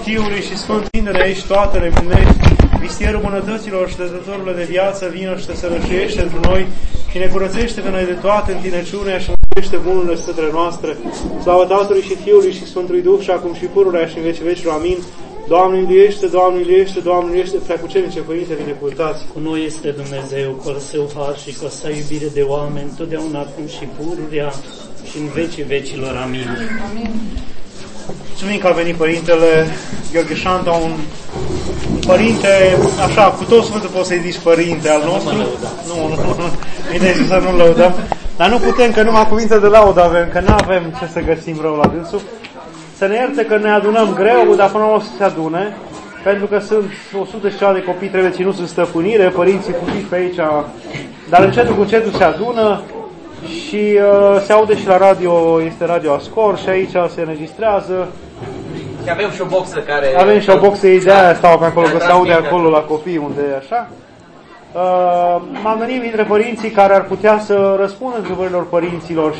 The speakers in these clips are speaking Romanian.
Fiului și Sfânt, tindere aici toate le primești. Vistierul bunătăților și dezătorurile de viață, vină și te sărășuiește într noi și ne curățește pe noi de toate întinăciunea și mântuiește bunurile sfântele noastre. Slavă Tatălui și Fiului și Sfântului Duh și acum și pururea și în vecii vecilor. Amin. Doamne iubește, Doamne iubește, Doamne iubește, Preacucernice Părinte, binecuvântați. Cu noi este Dumnezeu, cu al Său har și cu a Sa iubire de oameni, totdeauna acum și pururea și în vecii vecilor. Amin. Amin. Mulțumim că a venit Părintele Gheorghe Șanta, un părinte, așa, cu tot Sfântul poți să-i zici Părinte al nostru. Nu, bine să nu lăudăm. Dar nu putem, că numai cuvinte de laudă avem, că nu avem ce să găsim rău la dânsul. Să ne ierte că ne adunăm greu, dar până la urmă să se adune, pentru că sunt 100 și ceva de copii, trebuie ținuți în stăpânire, părinții pușiți pe aici, dar încetul cu încetul se adună și se aude și la radio, este Radio Ascor și aici se înregistrează. Și avem și o boxă care... Avem și o boxă, de aia stau pe acolo, că se aude acolo la copii unde e așa. M-am gândit dintre părinții care ar putea să răspundă întrebărilor părinților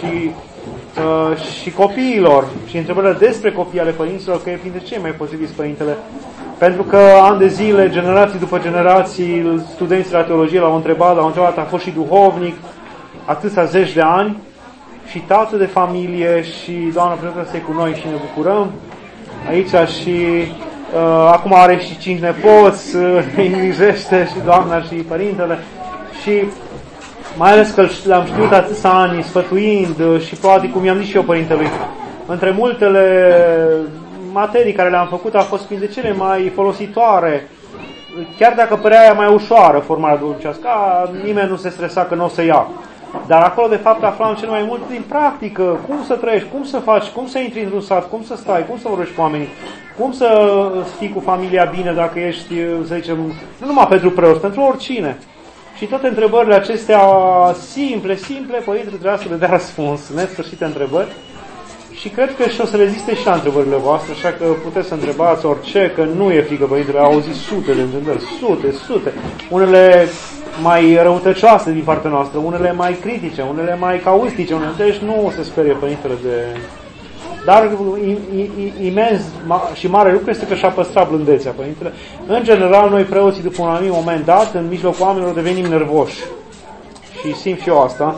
și copiilor și întrebările despre copii ale părinților, că e printre cei mai potriviți Părintele. Pentru că ani de zile, generații după generații, studenții la teologie l-au întrebat, a fost și duhovnic, atâția zeci de ani și tată de familie și Doamna Părinte să cu noi și ne bucurăm aici și acum are și 5 nepoți, îi îngrijește și Doamna și Părintele și mai ales că l-am știut atâția ani sfătuind și poate cum i-am zis și eu Părintelui, între multele materii care le-am făcut a fost printre cele mai folositoare, chiar dacă părea ea mai ușoară formarea duhovnicească, nimeni nu se stresa că nu o să ia. Dar acolo de fapt aflam cel mai mult din practică, cum să trăiești, cum să faci, cum să intri într-un sat, cum să stai, cum să vorbești cu oamenii, cum să fii cu familia bine dacă ești, să zicem, nu numai pentru preoți, pentru oricine. Și toate întrebările acestea simple, Părintele trebuia să le dea răspuns, nesfârșite întrebări. Și cred că și o să reziste și la întrebările voastre, așa că puteți să întrebați orice, că nu e frică Părintele, au auzit sute de întrebări, sute. Unele mai răutăcioase din partea noastră, unele mai critice, unele mai caustice, deci nu se sperie Părintele de... Dar imens și mare lucru este că și-a păstrat blândețea Părintele. În general, noi preoții, după un anumit moment dat, în mijlocul oamenilor devenim nervoși. Și simt și eu asta.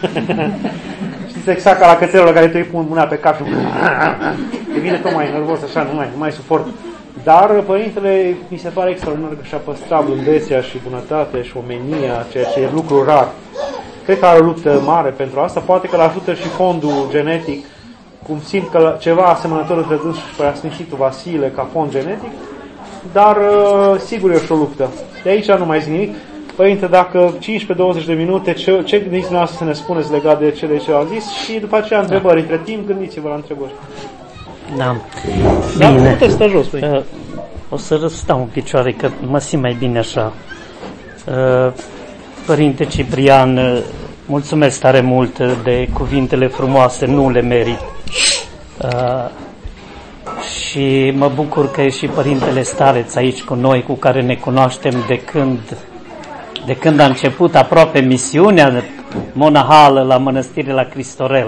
Știți, exact ca la cățelul la care tu îi pun mâna pe cap și devine tot mai nervos, așa, nu mai suport. Dar Părintele mi se pare extraordinar că și-a păstrat blândețea și bunătatea și omenia, ceea ce e lucru rar. Cred că are o luptă mare pentru asta, poate că l-ajută și fondul genetic, cum simt că ceva asemănător între dânsul și Preasfințitul Vasile ca fond genetic, dar sigur e și o luptă. De aici nu mai zic nimic. Părinte, dacă 15-20 de minute, ce gândiți dumneavoastră să ne spuneți legat de cele ce au zis și după aceea întrebări. Între timp, gândiți-vă la întrebări. Da. Bine. Puteți sta jos, păi. O să stau în picioare, că mă simt mai bine așa. Părinte Ciprian, mulțumesc tare mult de cuvintele frumoase, nu le merit. Și mă bucur că e și Părintele Stareț aici cu noi, cu care ne cunoaștem de când a început aproape misiunea monahală la mănăstire la Cristorel.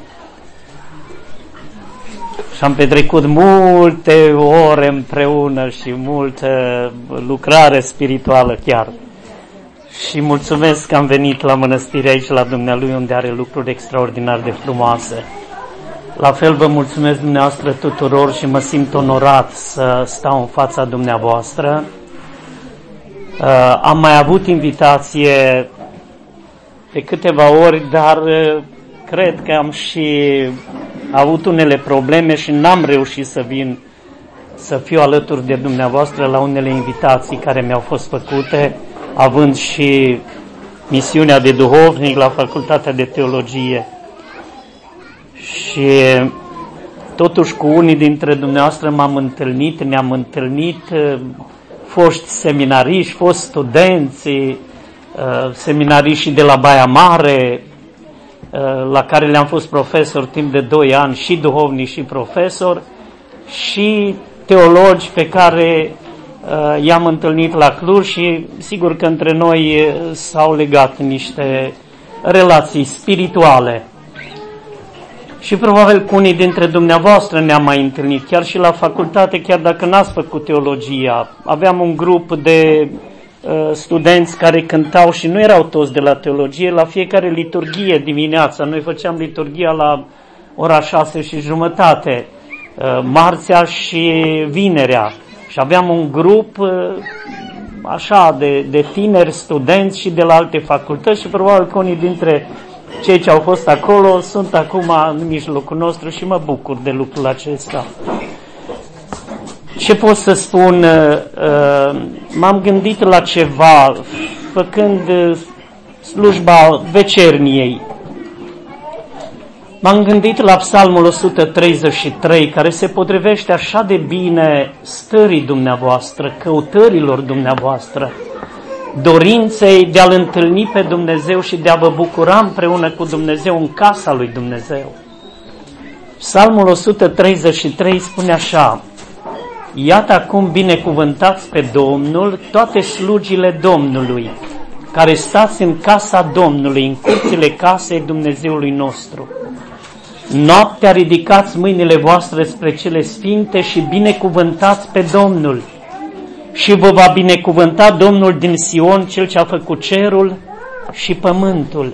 Și am petrecut multe ore împreună și multă lucrare spirituală chiar. Și mulțumesc că am venit la mănăstire aici la dumnealui, unde are lucruri extraordinar de frumoase. La fel vă mulțumesc dumneavoastră tuturor și mă simt onorat să stau în fața dumneavoastră. Am mai avut invitație de câteva ori, dar cred că am și avut unele probleme și n-am reușit să vin să fiu alături de dumneavoastră la unele invitații care mi-au fost făcute, având și misiunea de duhovnic la Facultatea de Teologie. Și totuși cu unii dintre dumneavoastră ne-am întâlnit foști seminariști, foști studenți, seminariști de la Baia Mare, la care le-am fost profesor timp de 2 ani, și duhovnic și profesor, și teologi pe care i-am întâlnit la Cluj și sigur că între noi s-au legat niște relații spirituale. Și probabil cu unii dintre dumneavoastră ne-am mai întâlnit, chiar și la facultate, chiar dacă n-ați făcut teologia. Aveam un grup de studenți care cântau și nu erau toți de la teologie, la fiecare liturghie dimineața. Noi făceam liturghia la ora 6:30, marțea și vinerea. Și aveam un grup așa de tineri studenți și de la alte facultăți și probabil că unii dintre cei ce au fost acolo sunt acum în mijlocul nostru și mă bucur de lucrul acesta. Ce pot să spun? M-am gândit la ceva făcând slujba vecerniei. M-am gândit la Psalmul 133, care se potrivește așa de bine stării dumneavoastră, căutărilor dumneavoastră, dorinței de a-L întâlni pe Dumnezeu și de a vă bucura împreună cu Dumnezeu în casa lui Dumnezeu. Psalmul 133 spune așa: iată acum binecuvântați pe Domnul toate slugile Domnului, care stați în casa Domnului, în curțile casei Dumnezeului nostru. Noaptea ridicați mâinile voastre spre cele sfinte și binecuvântați pe Domnul. Și vă va binecuvânta Domnul din Sion, Cel ce a făcut cerul și pământul.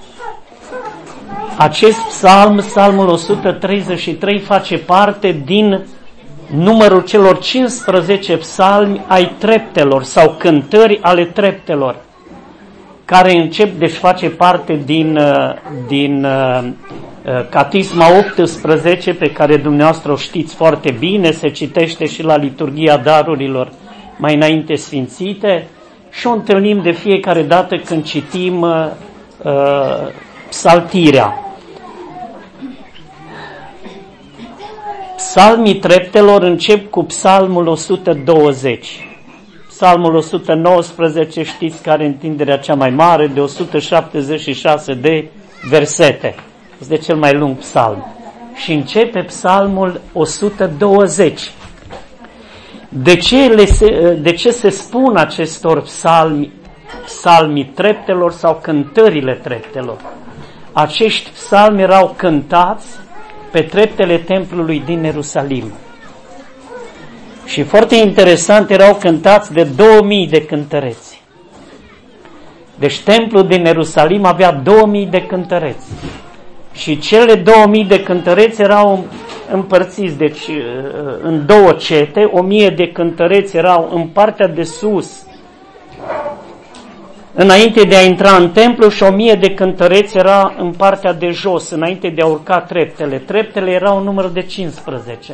Acest psalm, psalmul 133, face parte din numărul celor 15 psalmi ai treptelor sau cântări ale treptelor, care încep, deci face parte din Catisma 18, pe care dumneavoastră o știți foarte bine, se citește și la liturghia darurilor mai înainte sfințite și o întâlnim de fiecare dată când citim psaltirea. Psalmii treptelor încep cu psalmul 120. Psalmul 119 știți că are întinderea cea mai mare de 176 de versete. Este cel mai lung psalm. Și începe psalmul 120. De ce se spun acestor psalmii treptelor sau cântările treptelor? Acești psalmi erau cântați pe treptele templului din Ierusalim. Și foarte interesant, erau cântați de 2000 de cântăreți. Deci templul din Ierusalim avea 2000 de cântăreți. Și cele 2000 de cântăreți erau împărțiți, deci în două cete, 1000 de cântăreți erau în partea de sus, înainte de a intra în templu, și 1000 de cântăreți era în partea de jos, înainte de a urca treptele. Treptele erau în număr de 15.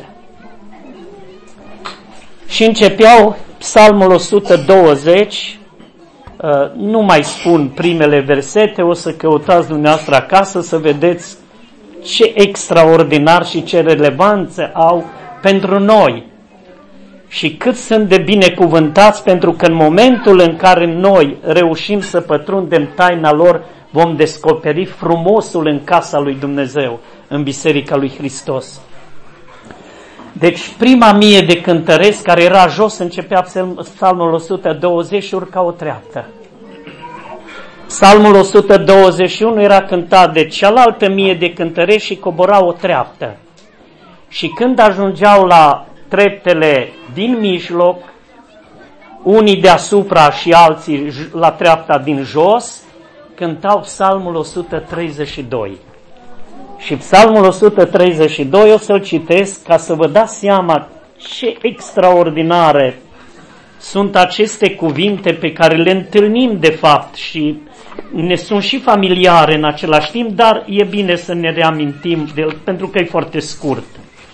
Și începeau psalmul 120, nu mai spun primele versete, o să căutați dumneavoastră acasă să vedeți ce extraordinar și ce relevanță au pentru noi și cât sunt de binecuvântați, pentru că în momentul în care noi reușim să pătrundem taina lor, vom descoperi frumosul în casa lui Dumnezeu, în Biserica lui Hristos. Deci prima 1000 de cântăreți care era jos, începea psalmul 120 și urca o treaptă. Psalmul 121 era cântat de cealaltă 1000 de cântăreți și cobora o treaptă. Și când ajungeau la treptele din mijloc, unii deasupra și alții la treapta din jos, cântau psalmul 132. Și psalmul 132 o să-l citesc ca să vă dați seama ce extraordinare sunt aceste cuvinte pe care le întâlnim de fapt și ne sunt și familiare în același timp, dar e bine să ne reamintim de el pentru că e foarte scurt.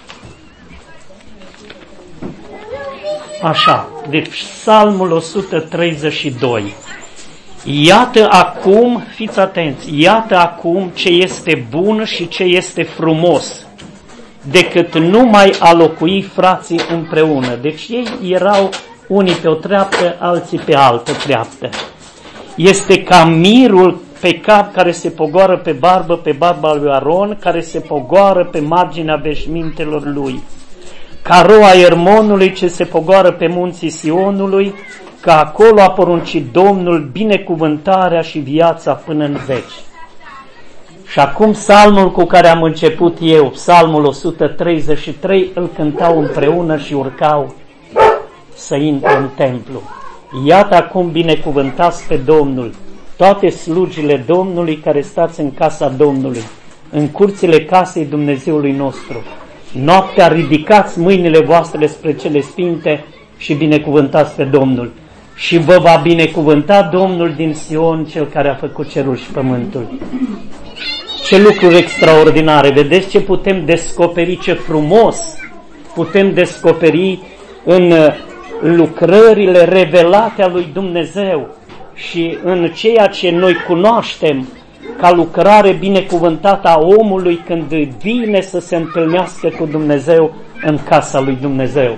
Așa, deci psalmul 132. Iată acum, fiți atenți, iată acum ce este bun și ce este frumos, decât numai a locui frații împreună. Deci ei erau unii pe o treaptă, alții pe altă treaptă. Este ca mirul pe cap care se pogoară pe barba lui Aron, care se pogoară pe marginea veșmintelor lui. Ca roa Ermonului ce se pogoară pe munții Sionului, că acolo a poruncit Domnul binecuvântarea și viața până în veci. Și acum psalmul cu care am început eu, psalmul 133, îl cântau împreună și urcau să intre în templu. Iată acum binecuvântați pe Domnul, toate slugile Domnului care stați în casa Domnului, în curțile casei Dumnezeului nostru. Noaptea ridicați mâinile voastre spre cele sfinte și binecuvântați pe Domnul. Și vă va binecuvânta Domnul din Sion, Cel care a făcut cerul și pământul. Ce lucruri extraordinare! Vedeți ce putem descoperi, ce frumos putem descoperi în lucrările revelate a lui Dumnezeu și în ceea ce noi cunoaștem ca lucrare binecuvântată a omului când vine să se întâlnească cu Dumnezeu în casa lui Dumnezeu.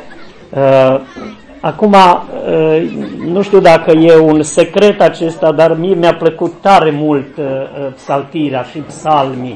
Acum, nu știu dacă e un secret acesta, dar mie mi-a plăcut tare mult psaltirea și psalmii.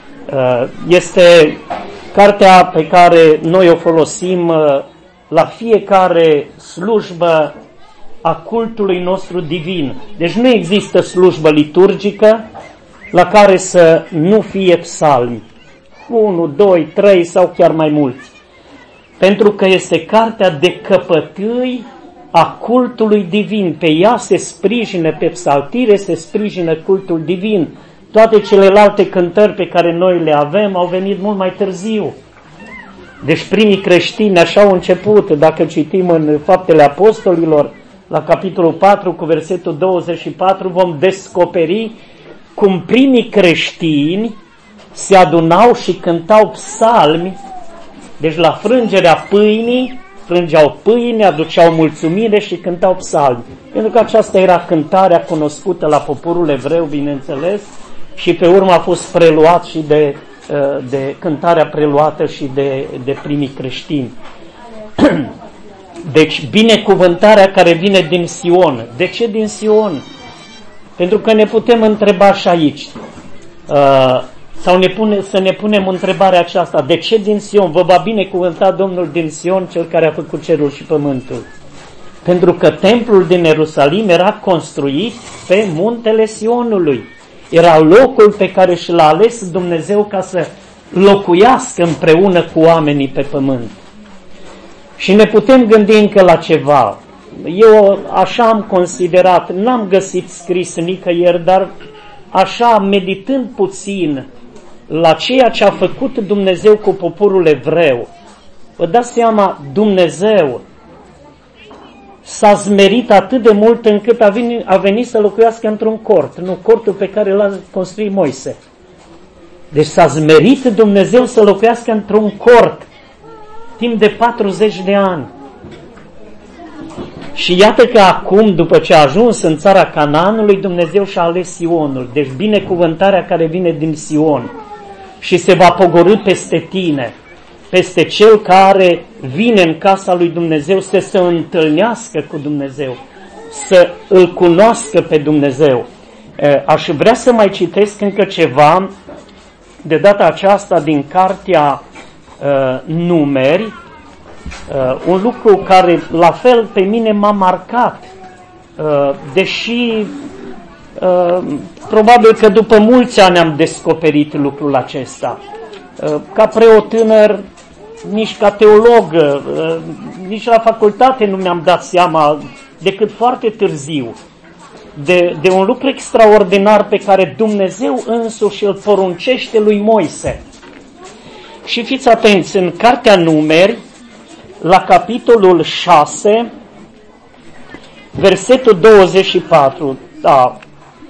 Este cartea pe care noi o folosim la fiecare slujbă a cultului nostru divin. Deci nu există slujbă liturgică la care să nu fie psalmi. 1, 2, 3 sau chiar mai mulți. Pentru că este cartea de căpătâi a cultului divin. Pe ea se sprijină, pe psaltire se sprijină cultul divin. Toate celelalte cântări pe care noi le avem au venit mult mai târziu. Deci primii creștini așa au început. Dacă citim în Faptele Apostolilor, la capitolul 4 cu versetul 24, vom descoperi cum primii creștini se adunau și cântau psalmi. Deci la frângerea pâinii, frângeau pâine, aduceau mulțumire și cântau psalmi. Pentru că aceasta era cântarea cunoscută la poporul evreu, bineînțeles, și pe urmă a fost preluat și de cântarea preluată și de primii creștini. Deci binecuvântarea care vine din Sion. De ce din Sion? Pentru că ne putem întreba și aici, sau să ne punem întrebarea aceasta: de ce din Sion? Vă va binecuvânta Domnul din Sion, Cel care a făcut cerul și pământul. Pentru că templul din Ierusalim era construit pe muntele Sionului. Era locul pe care și l-a ales Dumnezeu ca să locuiască împreună cu oamenii pe pământ. Și ne putem gândi încă la ceva. Eu așa am considerat, n-am găsit scris nicăieri, dar așa, meditând puțin la ceea ce a făcut Dumnezeu cu poporul evreu, vă dați seama, Dumnezeu s-a zmerit atât de mult încât a venit să locuiască într-un cort, nu cortul pe care l-a construit Moise. Deci s-a zmerit Dumnezeu să locuiască într-un cort timp de 40 de ani. Și iată că acum, după ce a ajuns în țara Canaanului, Dumnezeu și-a ales Sionul. Deci binecuvântarea care vine din Sion și se va pogorî peste tine, peste cel care vine în casa lui Dumnezeu să se întâlnească cu Dumnezeu, să îl cunoască pe Dumnezeu. Aș vrea să mai citesc încă ceva, de data aceasta din cartea Numeri, un lucru care la fel pe mine m-a marcat, deși probabil că după mulți ani am descoperit lucrul acesta. Ca preot tânăr, nici ca teolog, nici la facultate nu mi-am dat seama decât foarte târziu de un lucru extraordinar pe care Dumnezeu însuși îl poruncește lui Moise. Și fiți atenți, în cartea Numeri, la capitolul 6, versetul 24, da,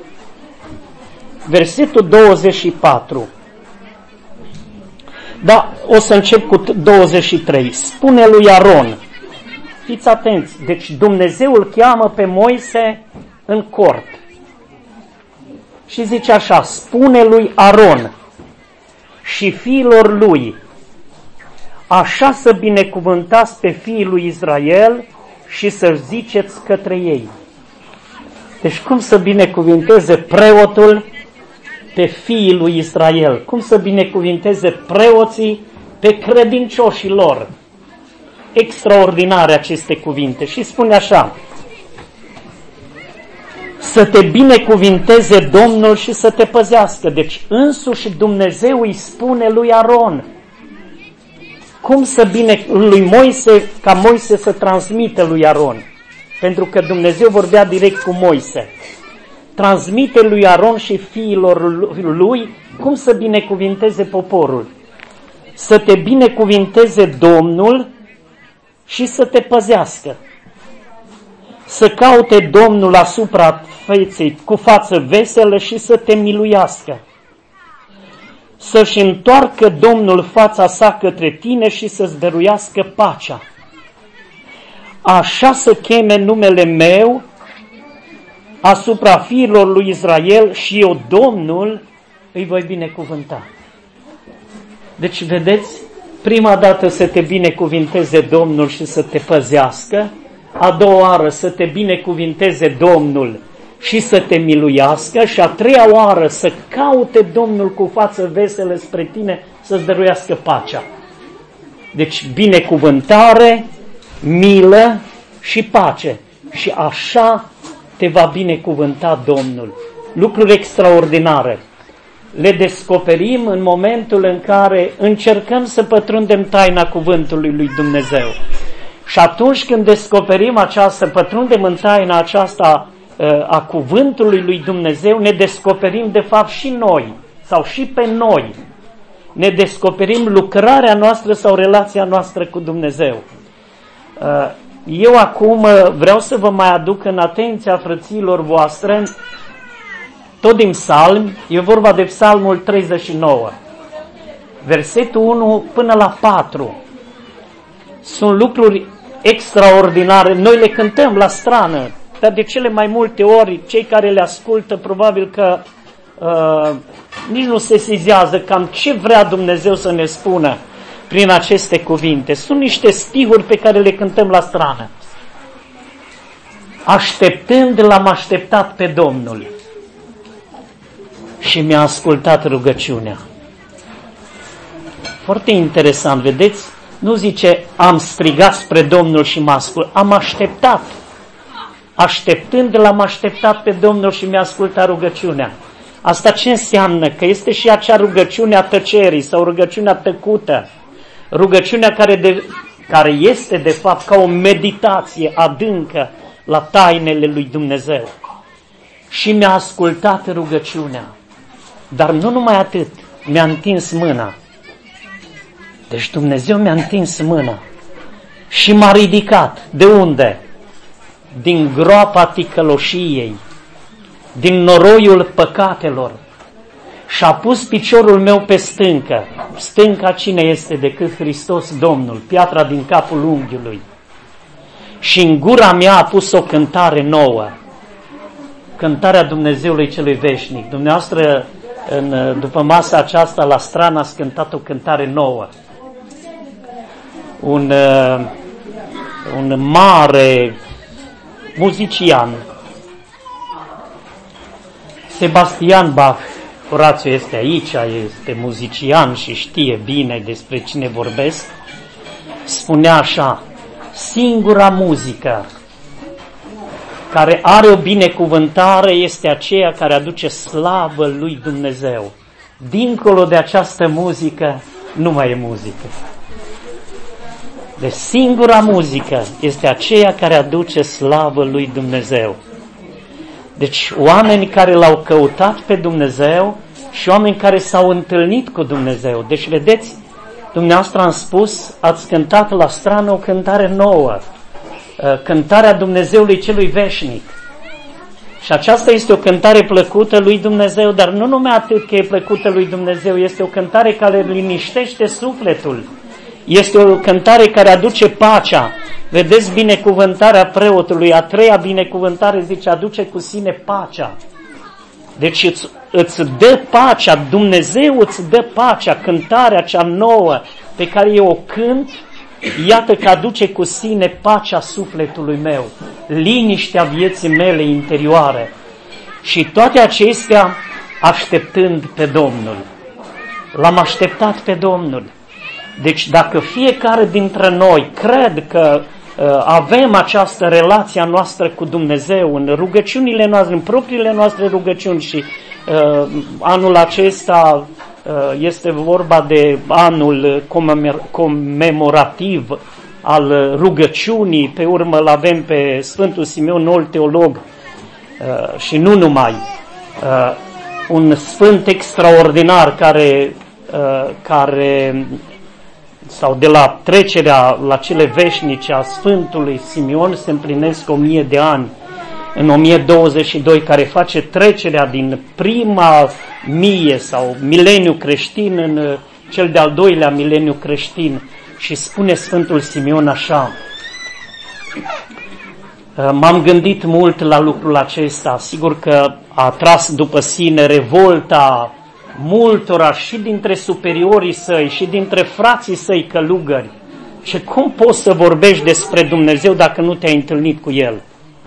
versetul 24, da, o să încep cu 23, spune lui Aron, fiți atenți, deci Dumnezeu îl cheamă pe Moise în cort și zice așa: spune lui Aron și fiilor lui, așa să binecuvântați pe fiii lui Israel și să ziceți către ei. Deci cum să binecuvinteze preotul pe fiii lui Israel? Cum să binecuvinteze preoții pe credincioșii lor? Extraordinare aceste cuvinte. Și spune așa: să te binecuvinteze Domnul și să te păzească. Deci însuși Dumnezeu îi spune lui Aron cum să lui Moise, ca Moise să transmită lui Aron. Pentru că Dumnezeu vorbea direct cu Moise. Transmite lui Aron și fiilor lui cum să binecuvinteze poporul. Să te binecuvinteze Domnul și să te păzească. Să caute Domnul asupra feței cu față veselă și să te miluiască. Să-și întoarcă Domnul fața sa către tine și să-ți dăruiască pacea. Așa să cheme numele meu asupra fiilor lui Israel și eu, Domnul, îi voi binecuvânta. Deci, vedeți, prima dată să te binecuvinteze Domnul și să te păzească, a doua oară să te binecuvinteze Domnul și să te miluiască și a treia oară să caute Domnul cu față veselă spre tine să-ți dăruiască pacea. Deci binecuvântare, milă și pace. Și așa te va binecuvânta Domnul. Lucruri extraordinare. Le descoperim în momentul în care încercăm să pătrundem taina cuvântului lui Dumnezeu. Și atunci când descoperim aceasta, pătrundem în taina aceasta a cuvântului lui Dumnezeu, ne descoperim de fapt și noi, sau și pe noi. Ne descoperim lucrarea noastră sau relația noastră cu Dumnezeu. Eu acum vreau să vă mai aduc în atenția frăților voastre, tot din psalm, e vorba de psalmul 39, versetul 1 până la 4. Sunt lucruri extraordinare, noi le cântăm la strană, dar de cele mai multe ori cei care le ascultă probabil că nici nu se sesizează cam ce vrea Dumnezeu să ne spună prin aceste cuvinte. Sunt niște stihuri pe care le cântăm la strană. Așteptând l-am așteptat pe Domnul și mi-a ascultat rugăciunea. Foarte interesant, vedeți? Nu zice am strigat spre Domnul și m-a ascultat, am așteptat. Așteptând l-am așteptat pe Domnul și mi-a ascultat rugăciunea. Asta ce înseamnă? Că este și acea rugăciune a tăcerii sau rugăciunea tăcută. Rugăciunea care este de fapt ca o meditație adâncă la tainele lui Dumnezeu. Și mi-a ascultat rugăciunea. Dar nu numai atât, mi-a întins mâna. Deci Dumnezeu mi-a întins mâna și m-a ridicat. De unde? Din groapa ticăloșiei, din noroiul păcatelor și a pus piciorul meu pe stâncă. Stânca cine este decât Hristos Domnul, piatra din capul unghiului. Și în gura mea a pus o cântare nouă, cântarea Dumnezeului celui veșnic. Dumneavoastră, după masa aceasta, la strană, ați cântat o cântare nouă. Un mare muzician, Sebastian Bach, Horațiu este aici, este muzician și știe bine despre cine vorbesc, spunea așa: singura muzică care are o binecuvântare este aceea care aduce slavă lui Dumnezeu. Dincolo de această muzică, nu mai e muzică. Deci singura muzică este aceea care aduce slavă lui Dumnezeu. Deci oameni care l-au căutat pe Dumnezeu și oameni care s-au întâlnit cu Dumnezeu. Deci vedeți, dumneavoastră am spus, ați cântat la strană o cântare nouă, cântarea Dumnezeului celui veșnic. Și aceasta este o cântare plăcută lui Dumnezeu, dar nu numai atât că e plăcută lui Dumnezeu, este o cântare care liniștește sufletul. Este o cântare care aduce pacea. Vedeți binecuvântarea preotului, a treia binecuvântare zice, aduce cu sine pacea. Deci îți dă pacea, Dumnezeu îți dă pacea, cântarea cea nouă pe care eu o cânt, iată că aduce cu sine pacea sufletului meu, liniștea vieții mele interioare. Și toate acestea așteptând pe Domnul. L-am așteptat pe Domnul. Deci dacă fiecare dintre noi cred că avem această relație noastră cu Dumnezeu în rugăciunile noastre, în propriile noastre rugăciuni și anul acesta este vorba de anul comemorativ al rugăciunii, pe urmă îl avem pe Sfântul Simeon, noul teolog, și nu numai, un sfânt extraordinar care sau de la trecerea la cele veșnice a Sfântului Simeon se împlinesc 1000 de ani, în 1022, care face trecerea din prima mie sau mileniu creștin în cel de-al doilea mileniu creștin. Și spune Sfântul Simeon așa: m-am gândit mult la lucrul acesta, sigur că a tras după sine revolta multora și dintre superiorii săi și dintre frații săi călugări. Și cum poți să vorbești despre Dumnezeu dacă nu te-ai întâlnit cu El?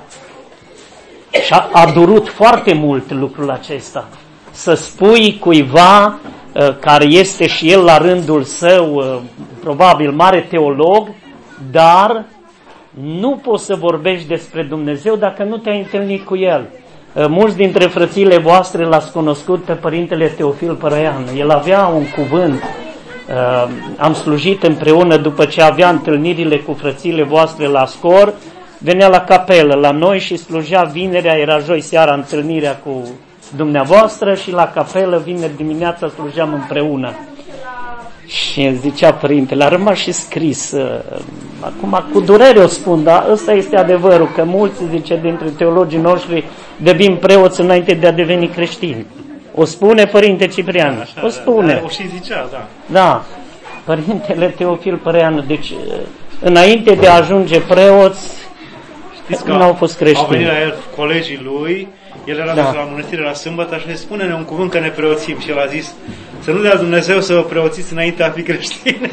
Și a durut foarte mult lucrul acesta. Să spui cuiva care este și el la rândul său probabil mare teolog, dar nu poți să vorbești despre Dumnezeu dacă nu te-ai întâlnit cu El. Mulți dintre frățiile voastre l-ați cunoscut pe Părintele Teofil Părăian. El avea un cuvânt, am slujit împreună după ce avea întâlnirile cu frățiile voastre la Scor, venea la capelă la noi și slujea vinerea, era joi seara întâlnirea cu dumneavoastră și la capelă vineri dimineața slujeam împreună. Și îmi zicea Părintele, a rămas și scris, acum cu durere o spun, dar ăsta este adevărul, că mulți, zice, dintre teologii noștri devin preoți înainte de a deveni creștini. O spune Părinte Ciprian, așa, o spune. O și zicea, da. Da, Părintele Teofil Părăian, deci înainte de a ajunge preoți, nu au fost creștini. Au venit la el colegii lui, el era dus la mănăstire la sâmbătă și spune-ne un cuvânt că ne preoțim. Și el a zis, să nu dea Dumnezeu să vă preoțiți înainte de a fi creștini.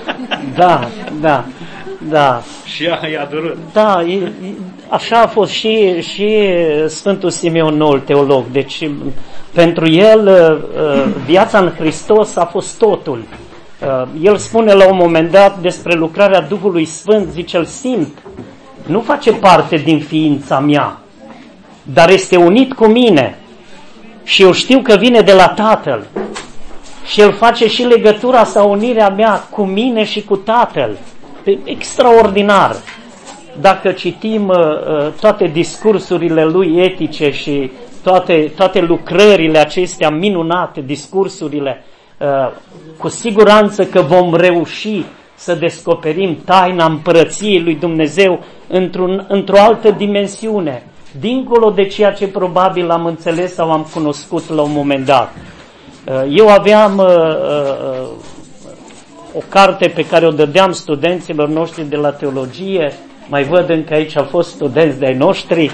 Da. Și i-a durut. Da, așa a fost și Sfântul Simeon, noul teolog. Deci pentru el viața în Hristos a fost totul. El spune la un moment dat despre lucrarea Duhului Sfânt, zice, îl simt. Nu face parte din ființa mea, dar este unit cu mine și eu știu că vine de la Tatăl și el face și legătura sau unirea mea cu mine și cu Tatăl. Extraordinar! Dacă citim toate discursurile lui etice și toate lucrările acestea minunate, discursurile, cu siguranță că vom reuși să descoperim taina împărăției lui Dumnezeu într-o altă dimensiune, dincolo de ceea ce probabil am înțeles sau am cunoscut la un moment dat. Eu aveam o carte pe care o dădeam studenților noștri de la teologie, mai văd încă aici au fost studenți de-ai noștri,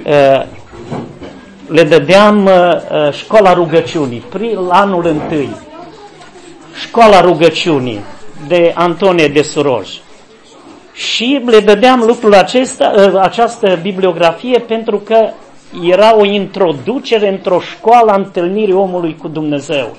le dădeam Școala Rugăciunii, anul întâi, Școala Rugăciunii de Antonie de Suroj. Și le dădeam lucrul acesta, această bibliografie, pentru că era o introducere într-o școală a întâlnirii omului cu Dumnezeu.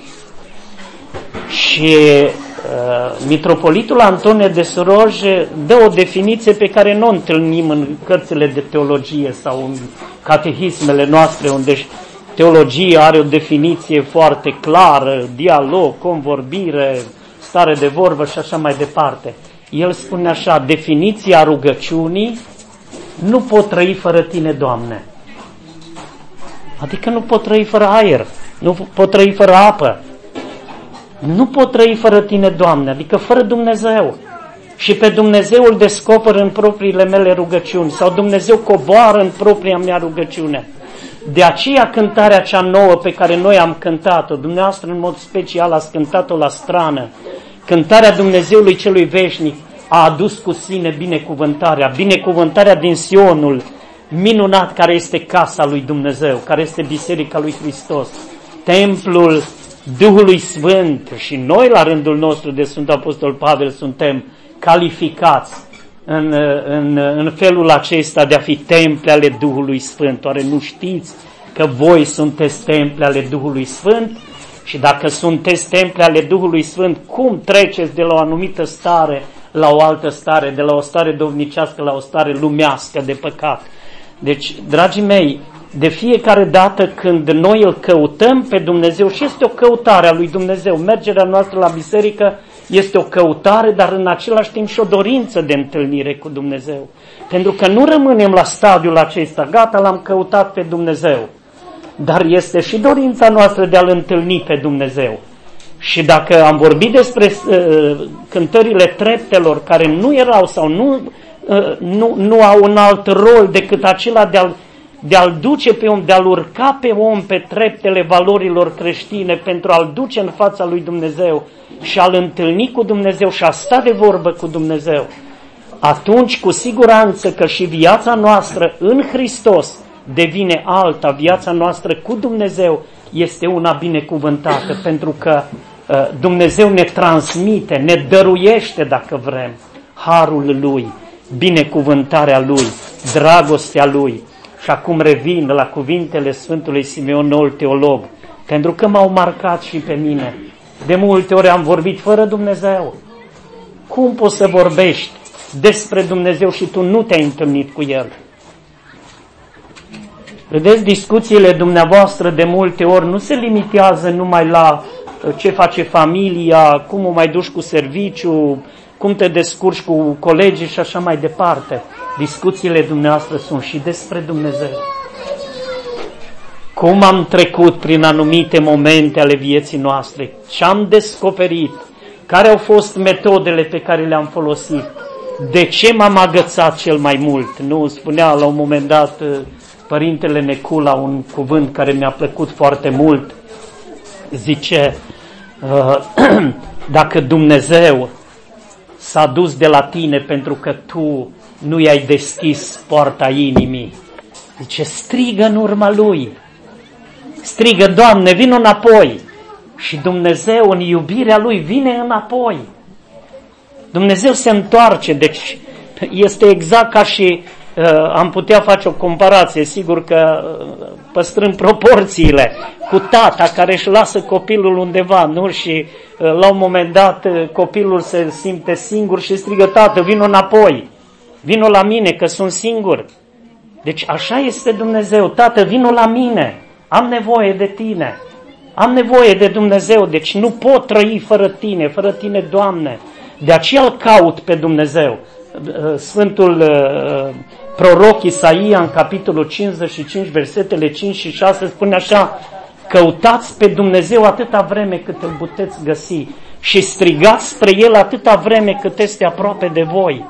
Și mitropolitul Antonie de Suroj dă o definiție pe care nu o întâlnim în cărțile de teologie sau în catehismele noastre, unde teologia are o definiție foarte clară, dialog, convorbire, stare de vorbă și așa mai departe. El spune așa, definiția rugăciunii: nu pot trăi fără Tine, Doamne. Adică nu pot trăi fără aer, nu pot trăi fără apă, nu pot trăi fără Tine, Doamne, adică fără Dumnezeu. Și pe Dumnezeu îl descoper în propriile mele rugăciuni sau Dumnezeu coboară în propria mea rugăciune. De aceea cântarea cea nouă pe care noi am cântat-o, dumneavoastră în mod special ați cântat-o la strană, cântarea Dumnezeului celui veșnic, a adus cu sine binecuvântarea din Sionul minunat, care este casa lui Dumnezeu, care este Biserica lui Hristos, templul Duhului Sfânt. Și noi la rândul nostru de Sfântul Apostol Pavel suntem calificați în felul acesta de a fi temple ale Duhului Sfânt. Oare nu știți că voi sunteți temple ale Duhului Sfânt? Și dacă sunteți temple ale Duhului Sfânt, cum treceți de la o anumită stare la o altă stare, de la o stare dovnicească la o stare lumească de păcat. Deci, dragii mei, de fiecare dată când noi îl căutăm pe Dumnezeu, și este o căutare a lui Dumnezeu, mergerea noastră la biserică este o căutare, dar în același timp și o dorință de întâlnire cu Dumnezeu. Pentru că nu rămânem la stadiul acesta, gata, l-am căutat pe Dumnezeu, dar este și dorința noastră de a-L întâlni pe Dumnezeu. Și dacă am vorbit despre cântările treptelor care nu erau sau nu au un alt rol decât acela de a-l duce pe om, de a-l urca pe om pe treptele valorilor creștine pentru a-l duce în fața lui Dumnezeu și a-l întâlni cu Dumnezeu și a sta de vorbă cu Dumnezeu, atunci cu siguranță că și viața noastră în Hristos devine alta, viața noastră cu Dumnezeu este una binecuvântată, pentru că Dumnezeu ne transmite, ne dăruiește, dacă vrem, harul Lui, binecuvântarea Lui, dragostea Lui. Și acum revin la cuvintele Sfântului Simeon, noul teolog, pentru că m-au marcat și pe mine. De multe ori am vorbit fără Dumnezeu. Cum poți să vorbești despre Dumnezeu și tu nu te-ai întâlnit cu El? Vedeți, discuțiile dumneavoastră de multe ori nu se limitează numai la ce face familia, cum o mai duci cu serviciu, cum te descurci cu colegii și așa mai departe. Discuțiile dumneavoastră sunt și despre Dumnezeu. Cum am trecut prin anumite momente ale vieții noastre, ce am descoperit, care au fost metodele pe care le-am folosit, de ce m-am agățat cel mai mult. Nu, spunea la un moment dat Părintele Necula un cuvânt care mi-a plăcut foarte mult. Zice, dacă Dumnezeu s-a dus de la tine pentru că tu nu i-ai deschis poarta inimii, zice, strigă în urma Lui. Strigă, Doamne, vino înapoi. Și Dumnezeu, în iubirea Lui, vine înapoi. Dumnezeu se întoarce, deci este exact ca și am putea face o comparație, sigur că păstrând proporțiile, cu tata care își lasă copilul undeva, nu? Și la un moment dat copilul se simte singur și strigă, tată, vino înapoi, vino la mine că sunt singur. Deci așa este Dumnezeu, tată, vino la mine, am nevoie de tine, am nevoie de Dumnezeu, deci nu pot trăi fără tine, Doamne. De aceea îl caut pe Dumnezeu. Sfântul proroc Isaia, în capitolul 55, versetele 5 și 6, spune așa, căutați pe Dumnezeu atâta vreme cât îl puteți găsi și strigați spre El atâta vreme cât este aproape de voi.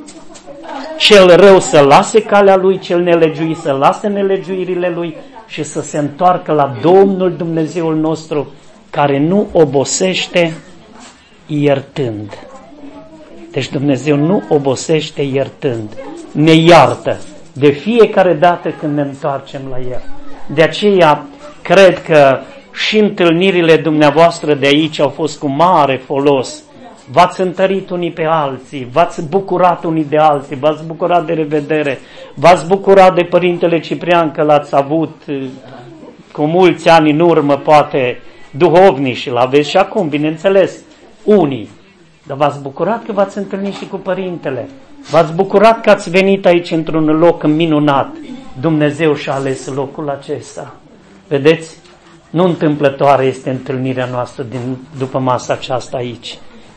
Cel rău să lase calea lui, cel nelegiuit să lase nelegiuirile lui și să se întoarcă la Domnul Dumnezeul nostru, care nu obosește iertând. Deci Dumnezeu nu obosește iertând, ne iartă de fiecare dată când ne întoarcem la El. De aceea cred că și întâlnirile dumneavoastră de aici au fost cu mare folos. V-ați întărit unii pe alții, v-ați bucurat unii de alții, v-ați bucurat de revedere, v-ați bucurat de Părintele Ciprian că l-ați avut cu mulți ani în urmă, poate duhovnic, și l-aveți și acum, bineînțeles, unii. Dar v-ați bucurat că v-ați întâlnit și cu Părintele. V-ați bucurat că ați venit aici într-un loc minunat. Dumnezeu și-a ales locul acesta. Vedeți? Nu întâmplătoare este întâlnirea noastră după masa aceasta aici.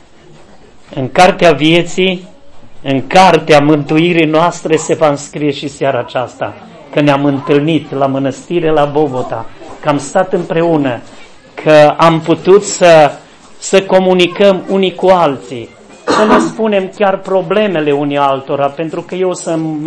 În cartea vieții, în cartea mântuirii noastre se va înscrie și seara aceasta, că ne-am întâlnit la mănăstire la Bogota, că am stat împreună, că am putut să comunicăm unii cu alții, să ne spunem chiar problemele unii altora, pentru că eu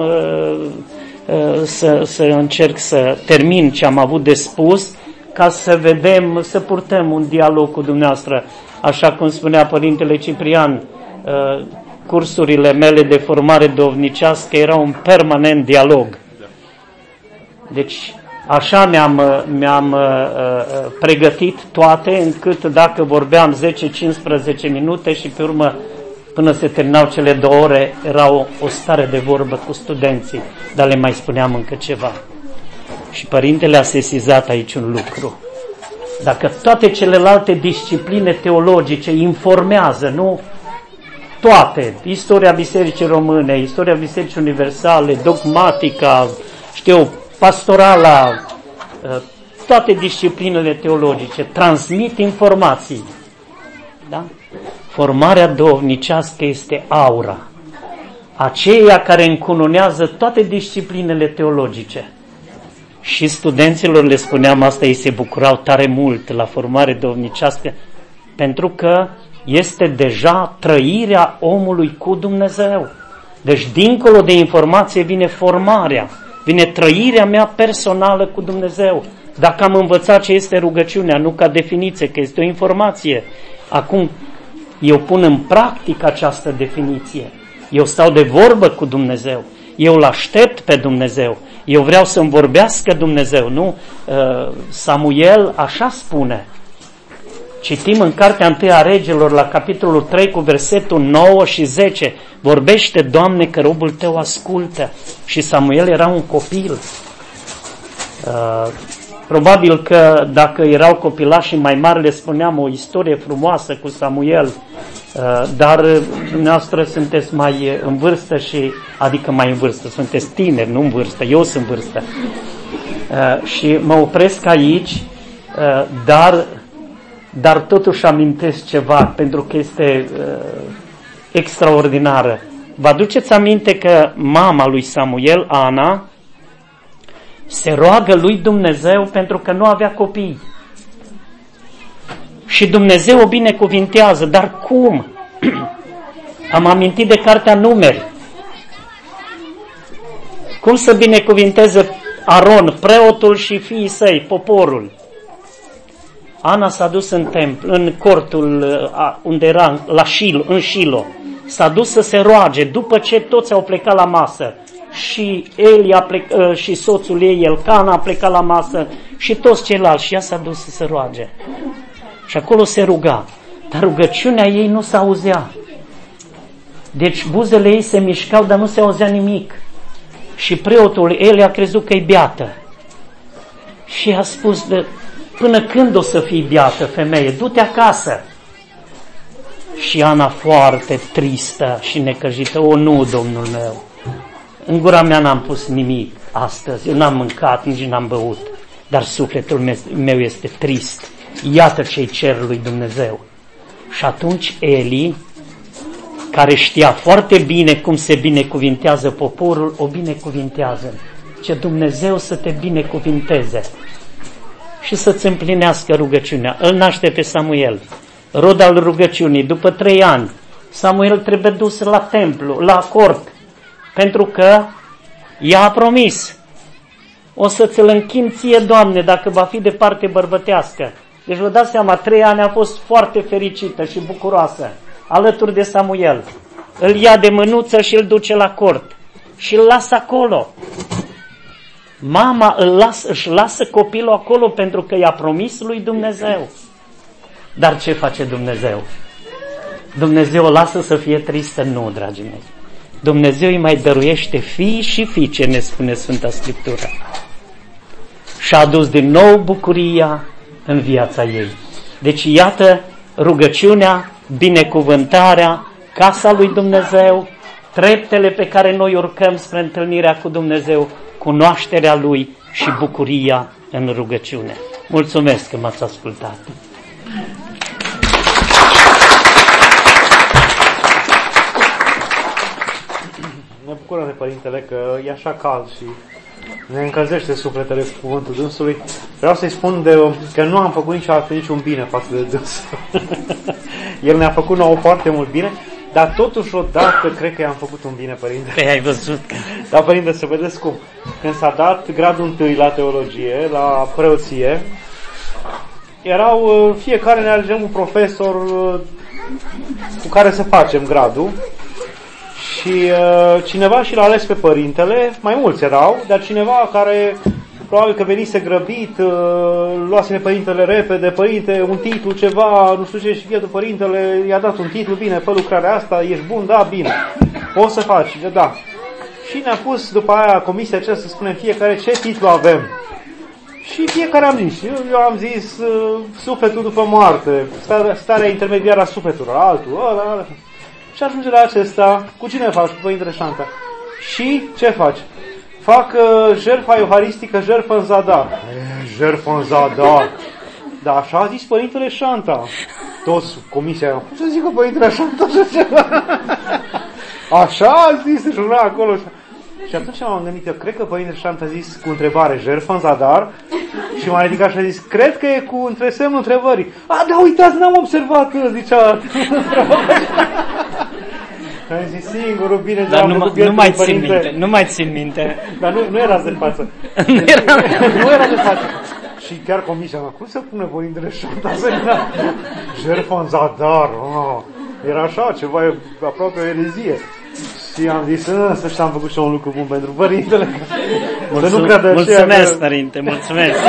să încerc să termin ce am avut de spus, ca să vedem, să purtăm un dialog cu dumneavoastră. Așa cum spunea Părintele Ciprian, cursurile mele de formare duhovnicească erau un permanent dialog. Deci așa mi-am pregătit toate, încât dacă vorbeam 10-15 minute și pe urmă până se terminau cele 2 ore, era o stare de vorbă cu studenții, dar le mai spuneam încă ceva. Și Părintele a sesizat aici un lucru. Dacă toate celelalte discipline teologice informează, nu? toate, istoria Bisericii Române, istoria Bisericii Universale, dogmatica, pastorala, toate disciplinele teologice transmit informații. Da? Formarea duhovnicească este aura. Aceia care încununează toate disciplinele teologice. Și studenților le spuneam asta, ei se bucurau tare mult la formare duhovnicească, pentru că este deja trăirea omului cu Dumnezeu. Deci dincolo de informație vine formarea, vine trăirea mea personală cu Dumnezeu. Dacă am învățat ce este rugăciunea, nu ca definiție, că este o informație, acum eu pun în practică această definiție. Eu stau de vorbă cu Dumnezeu, eu îl aștept pe Dumnezeu, eu vreau să-mi vorbească Dumnezeu, nu? Samuel așa spune. Citim în Cartea 1 a Regelor, la capitolul 3, cu versetul 9 și 10. Vorbește, Doamne, că robul Tău ascultă. Și Samuel era un copil. Probabil că dacă erau copilași și mai mari, le spuneam o istorie frumoasă cu Samuel, dar dumneavoastră sunteți mai în vârstă adică mai în vârstă, sunteți tineri, nu în vârstă, eu sunt în vârstă. Și mă opresc aici, dar totuși amintesc ceva, pentru că este extraordinară. Vă aduceți aminte că mama lui Samuel, Ana, se roagă lui Dumnezeu pentru că nu avea copii. Și Dumnezeu o binecuvintează. Dar cum? Am amintit de Cartea Numeri. Cum să binecuvinteze Aron, preotul și fiii săi, poporul? Ana s-a dus în templu, în cortul unde era, în Shilo. S-a dus să se roage după ce toți au plecat la masă. Și Eli și soțul ei, Elcana, a plecat la masă și toți ceilalți. Și ea s-a dus să se roage. Și acolo se ruga. Dar rugăciunea ei nu se auzea. Deci buzele ei se mișcau, dar nu se auzea nimic. Și preotul Eli a crezut că e beată. Și a spus, până când o să fii beată, femeie? Du-te acasă. Și Ana, foarte tristă și necăjită, nu, Domnul meu, în gura mea n-am pus nimic astăzi, eu n-am mâncat, nici n-am băut, dar sufletul meu este trist. Iată ce-i cer lui Dumnezeu. Și atunci Eli, care știa foarte bine cum se binecuvintează poporul, o binecuvintează. Ce Dumnezeu să te binecuvinteze și să-ți împlinească rugăciunea. Îl naște pe Samuel, rod al rugăciunii. După 3 ani, Samuel trebuie dus la templu, la cort, pentru că ea a promis: o să ți-l închin ție, Doamne, dacă va fi de parte bărbătească. Deci vă dați seama, 3 ani a fost foarte fericită și bucuroasă, alături de Samuel. Îl ia de mânuță și îl duce la cort și îl lasă acolo. Mama își lasă copilul acolo pentru că i-a promis lui Dumnezeu. Dar ce face Dumnezeu? Dumnezeu o lasă să fie tristă? Nu, dragii mei. Dumnezeu îi mai dăruiește fii și fiice, ne spune Sfânta Scriptură. Și-a adus din nou bucuria în viața ei. Deci iată rugăciunea, binecuvântarea, casa lui Dumnezeu, treptele pe care noi urcăm spre întâlnirea cu Dumnezeu, cunoașterea Lui și bucuria în rugăciune. Mulțumesc că m-ați ascultat. Ne bucură, Părintele, că e așa cald și ne încălzește sufletele cu cuvântul dânsului. Vreau să-i spun că nu am făcut niciodată niciun bine față de dânsul. El ne-a făcut nouă foarte mult bine, dar totuși odată cred că i-am făcut un bine, Părinte. Păi ai văzut că... Da, Părinte, să vedeți cum. Când s-a dat gradul 1 la teologie, la preoție, erau, fiecare ne alegem un profesor cu care să facem gradul. Și cineva și l-a ales pe Părintele, mai mulți erau, dar cineva care probabil că venise grăbit, luase pe Părintele repede, Părinte, un titlu, ceva, nu știu ce, și vietul Părintele i-a dat un titlu, bine, pe lucrarea asta, ești bun, da, bine, poți să faci, da. Și ne-a pus după aia comisia aceea să spunem fiecare ce titlu avem. Și fiecare am zis, eu am zis sufletul după moarte, starea intermediară a sufletului, altul, ăla. Și ajunge la acesta, cu cine faci? Cu Părintele Șanta. Și ce faci? Fac jertfa euharistică, jertfă în zadar. Jertfă în zadar. Da, așa a zis Părintele Șanta. Toți comisia, cum să zică Părintele Șanta așa ceva? Așa a zis, jura acolo. Și atunci m-am gândit, eu cred că Părintele Șanta a zis cu întrebare, jertfă în zadar, și m-a ridicat și a zis, cred că e cu între semnul întrebării. A, da, uitați, n-am observat, zicea. Am zis singurul bine, dar nu mai țin minte, nu mai țin minte. Dar nu erați de față. Nu era de față. Și chiar comisia mea, cum se pune Părintele Șanta să jertfă în zadar? Era așa, ceva aproape o erezie. Și am zis, să știu, am făcut și un lucru bun pentru Părintele. Mulțumesc, Părinte, mulțumesc.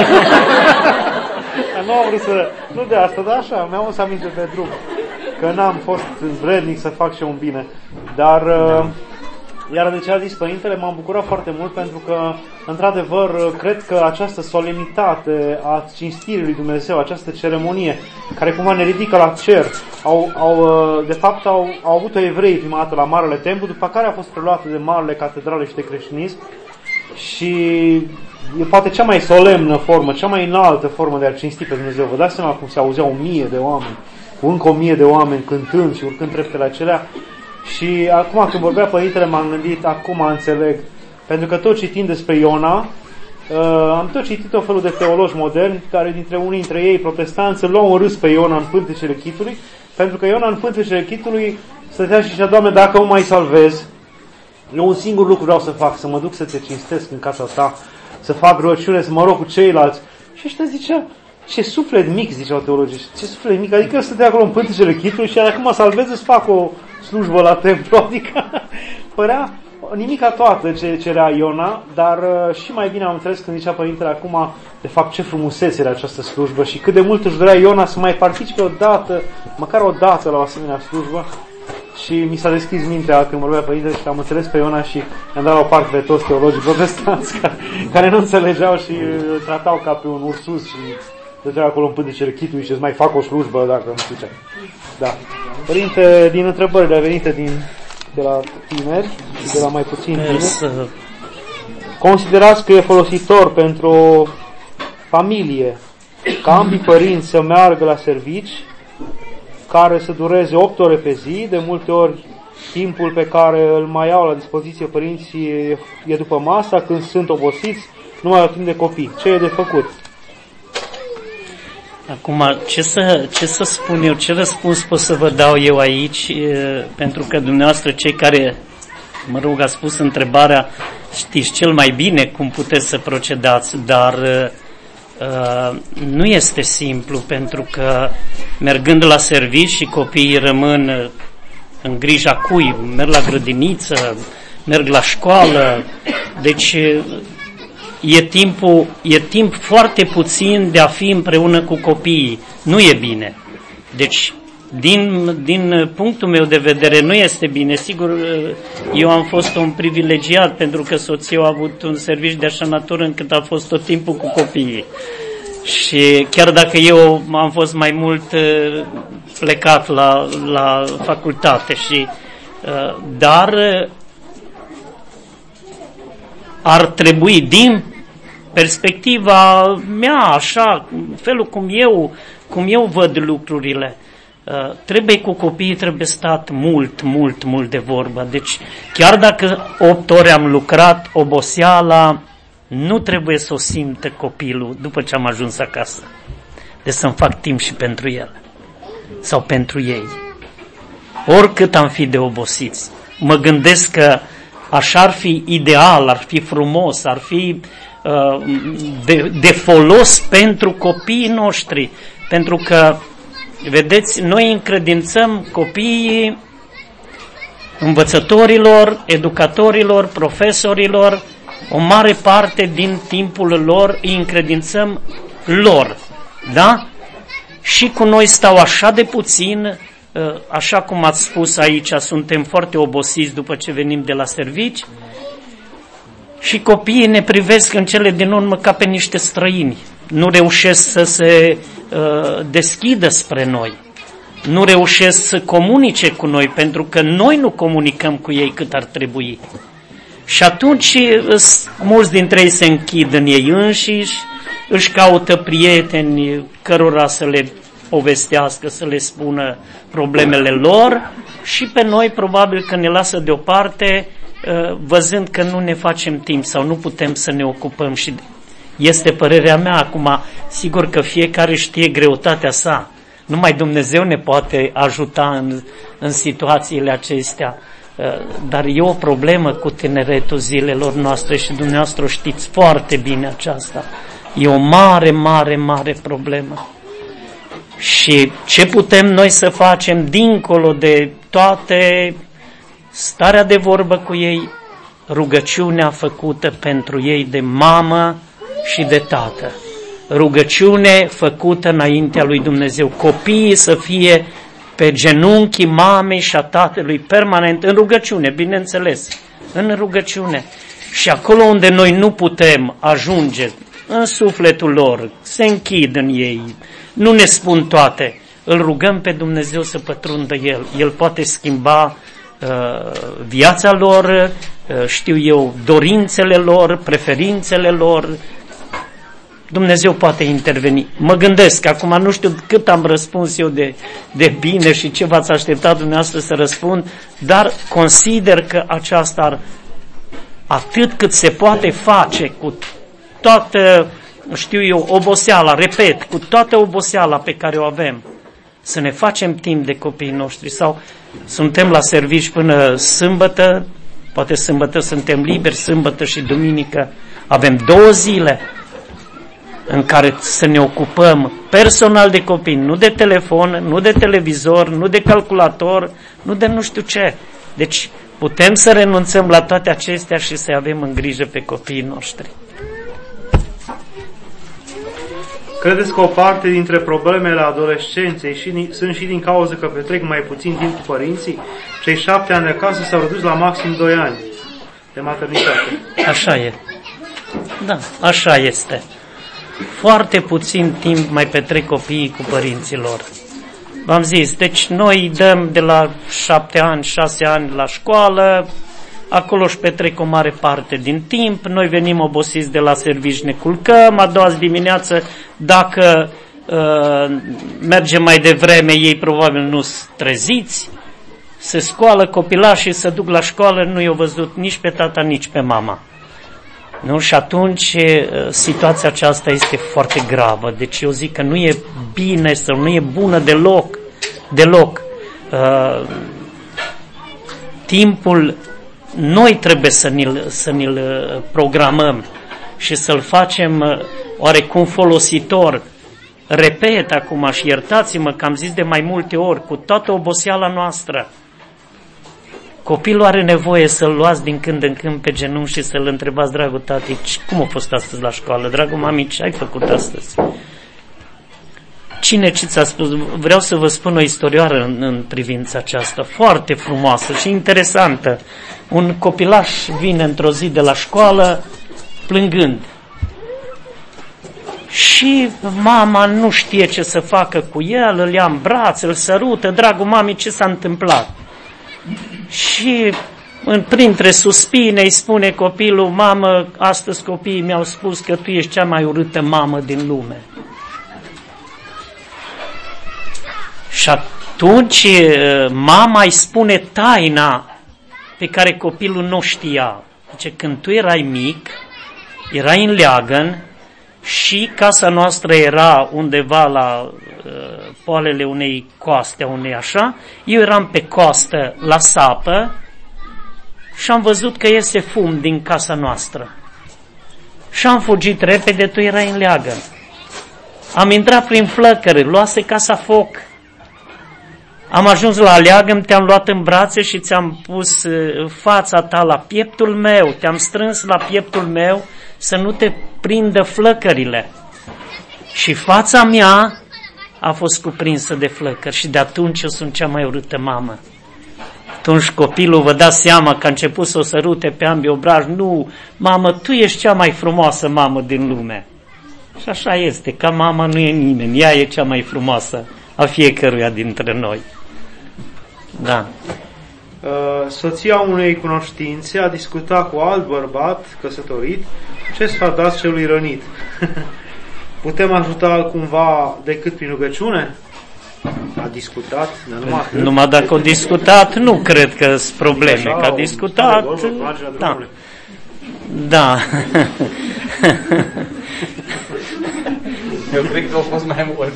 Nu am vrut să... Nu de asta, dar așa, mi-am o să aminte pe drum. Că n-am fost vrednic să fac și un bine. Dar, iar de ce a zis Părintele, m-am bucurat foarte mult pentru că, într-adevăr, cred că această solemnitate a cinstirii lui Dumnezeu, această ceremonie, care cumva ne ridică la cer, de fapt au avut-o evreii prima dată la Marele Templu, după care a fost preluată de Marele Catedrale și de creștinism și e poate cea mai solemnă formă, cea mai înaltă formă de a cinsti pe Dumnezeu. Vă dați seama cum se auzeau 1000 de oameni, cu încă 1000 de oameni cântând și urcând treptele acelea. Și acum când vorbea Părintele m-am gândit, acum înțeleg, pentru că tot citind despre Iona, am tot citit o felul de teologi moderni, care unii dintre ei protestanți luau un râs pe Iona în pântecele chitului, pentru că Iona în pântecele chitului stătea și zicea, Doamne, dacă mă mai salvez, eu un singur lucru vreau să fac, să mă duc să te cinstesc în casa ta, să fac rugăciune, să mă rog cu ceilalți. Și ăștia zicea, ce suflet mic, ziceau teologii, ce suflet mic, adică eu stătea acolo în pântecele chitului și dacă mă salvez îți fac o slujbă la templu, adică părea nimica toată ce cerea Iona, dar și mai bine am înțeles când zicea Părintele acum, de fapt, ce frumusețe era această slujbă și cât de mult își dorea Iona să mai participe o dată, măcar o dată la o asemenea slujbă. Și mi s-a deschis mintea când vorbea Părintele și am înțeles pe Iona și i-am dat la o parte pe toți teologii protestanți care nu înțelegeau și îl tratau ca pe un ursus și stăteau acolo în pântecele chitului și îți mai fac o slujbă dacă nu știu ce. Da. Părinte, din întrebările venite de la tineri și de la mai puțini tineri, considerați că e folositor pentru o familie ca ambii părinți să meargă la servici care să dureze 8 ore pe zi, de multe ori timpul pe care îl mai au la dispoziție părinții e după masa, când sunt obosiți, nu mai au timp de copii. Ce e de făcut? Acum, ce să spun eu, ce răspuns pot să vă dau eu aici, pentru că dumneavoastră, cei care, mă rog, ați spus întrebarea, știți cel mai bine cum puteți să procedați, dar nu este simplu, pentru că mergând la servici și copiii rămân în grija cui, merg la grădiniță, merg la școală, deci e timp foarte puțin de a fi împreună cu copiii. Nu e bine. Deci, din punctul meu de vedere, nu este bine. Sigur, eu am fost un privilegiat pentru că soția a avut un serviciu de așa natură încât a fost tot timpul cu copiii. Și chiar dacă eu am fost mai mult plecat la facultate dar ar trebui, din perspectiva mea, așa, felul cum eu văd lucrurile, trebuie cu copiii, trebuie stat mult de vorbă. Deci, chiar dacă 8 ore am lucrat, oboseala nu trebuie să o simtă copilul după ce am ajuns acasă. Deci să-mi fac timp și pentru el sau pentru ei. Oricât am fi de obosiți. Mă gândesc că așa ar fi ideal, ar fi frumos, ar fi de folos pentru copiii noștri. Pentru că, vedeți, noi încredințăm copiii învățătorilor, educatorilor, profesorilor, o mare parte din timpul lor îi încredințăm lor. Da? Și cu noi stau așa de puțin, așa cum ați spus aici, suntem foarte obosiți după ce venim de la servici și copiii ne privesc în cele din urmă ca pe niște străini. Nu reușesc să se deschidă spre noi. nu reușesc să comunice cu noi, pentru că noi nu comunicăm cu ei cât ar trebui. Și atunci mulți dintre ei se închid în ei înșiși, își caută prieteni cărora să le povestească, să le spună problemele lor și pe noi probabil că ne lasă deoparte văzând că nu ne facem timp sau nu putem să ne ocupăm. Și este părerea mea acum, sigur că fiecare știe greutatea sa. Numai Dumnezeu ne poate ajuta în situațiile acestea. Dar e o problemă cu tineretul zilelor noastre și dumneavoastră știți foarte bine aceasta. E o mare, mare, mare problemă. Și ce putem noi să facem dincolo de toate, starea de vorbă cu ei, rugăciunea făcută pentru ei de mamă și de tată. Rugăciune făcută înaintea lui Dumnezeu. Copiii să fie pe genunchii mamei și a tatălui permanent, în rugăciune, bineînțeles, în rugăciune. Și acolo unde noi nu putem ajunge, în sufletul lor, se închid în ei, nu ne spun toate, îl rugăm pe Dumnezeu să pătrundă El. El poate schimba viața lor, știu eu, dorințele lor, preferințele lor. Dumnezeu poate interveni. Mă gândesc, acum nu știu cât am răspuns eu de bine și ce v-ați așteptat dumneavoastră să răspund, dar consider că aceasta atât cât se poate face cu toată, știu eu, oboseala, repet, cu toată oboseala pe care o avem, să ne facem timp de copiii noștri sau suntem la servici până sâmbătă, poate sâmbătă suntem liberi, sâmbătă și duminică, avem 2 zile în care să ne ocupăm personal de copii, nu de telefon, nu de televizor, nu de calculator, nu de nu știu ce. Deci putem să renunțăm la toate acestea și să avem în grijă pe copiii noștri. Credeți că o parte dintre problemele adolescenței sunt și din cauza că petrec mai puțin timp cu părinții? Cei 7 ani de acasă s-au redus la maxim 2 ani de maternitate. Așa e. Da, așa este. Foarte puțin timp mai petrec copiii cu părinții lor. V-am zis, deci noi dăm de la 7 ani, 6 ani la școală, acolo își petrec o mare parte din timp, noi venim obosiți de la servici, ne culcăm, a doua zi dimineață, dacă mergem mai devreme, ei probabil nu-s treziți, se scoală copilașii, se duc la școală, nu i-au văzut nici pe tata, nici pe mama. Nu? Și atunci situația aceasta este foarte gravă. Deci eu zic că nu e bine sau nu e bună deloc. Timpul noi trebuie să ni-l programăm și să-l facem oarecum folositor. Repet acum și iertați-mă că am zis de mai multe ori, cu toată oboseala noastră, copilul are nevoie să-l luați din când în când pe genunchi și să-l întrebați, dragul tati, cum a fost astăzi la școală? Dragul mami, ce ai făcut astăzi? Cine ce ți-a spus? Vreau să vă spun o istorioară în privința aceasta, foarte frumoasă și interesantă. Un copilaș vine într-o zi de la școală plângând. Și mama nu știe ce să facă cu el, îl ia în brațe, îl sărută, dragul mami, ce s-a întâmplat? Și printre suspine îi spune copilul, mamă, astăzi copiii mi-au spus că tu ești cea mai urâtă mamă din lume. Și atunci mama îi spune taina pe care copilul nu știa. Zice, când tu erai mic, erai în leagăn și casa noastră era undeva la poalele unei coaste, unei așa, eu eram pe coastă la sapă și am văzut că iese fum din casa noastră. Și am fugit repede, tu erai în leagăn. Am intrat prin flăcări, luase casa foc. Am ajuns la leagăn, te-am luat în brațe și ți-am pus fața ta la pieptul meu, te-am strâns la pieptul meu să nu te prindă flăcările. Și fața mea a fost cuprinsă de flăcări și de atunci eu sunt cea mai urâtă mamă. Atunci copilul, vă dați seama că a început să o sărute pe ambii obraji, nu, mamă, tu ești cea mai frumoasă mamă din lume. Și așa este, ca mama nu e nimeni, ea e cea mai frumoasă a fiecăruia dintre noi. Da. Soția unei cunoștințe a discutat cu alt bărbat căsătorit. Ce sfat dați celui rănit? Putem ajuta cumva decât prin rugăciune? A discutat, numai dacă a discutat, nu cred că sunt probleme. Că a discutat, da. Da. Eu cred că au fost mai mult.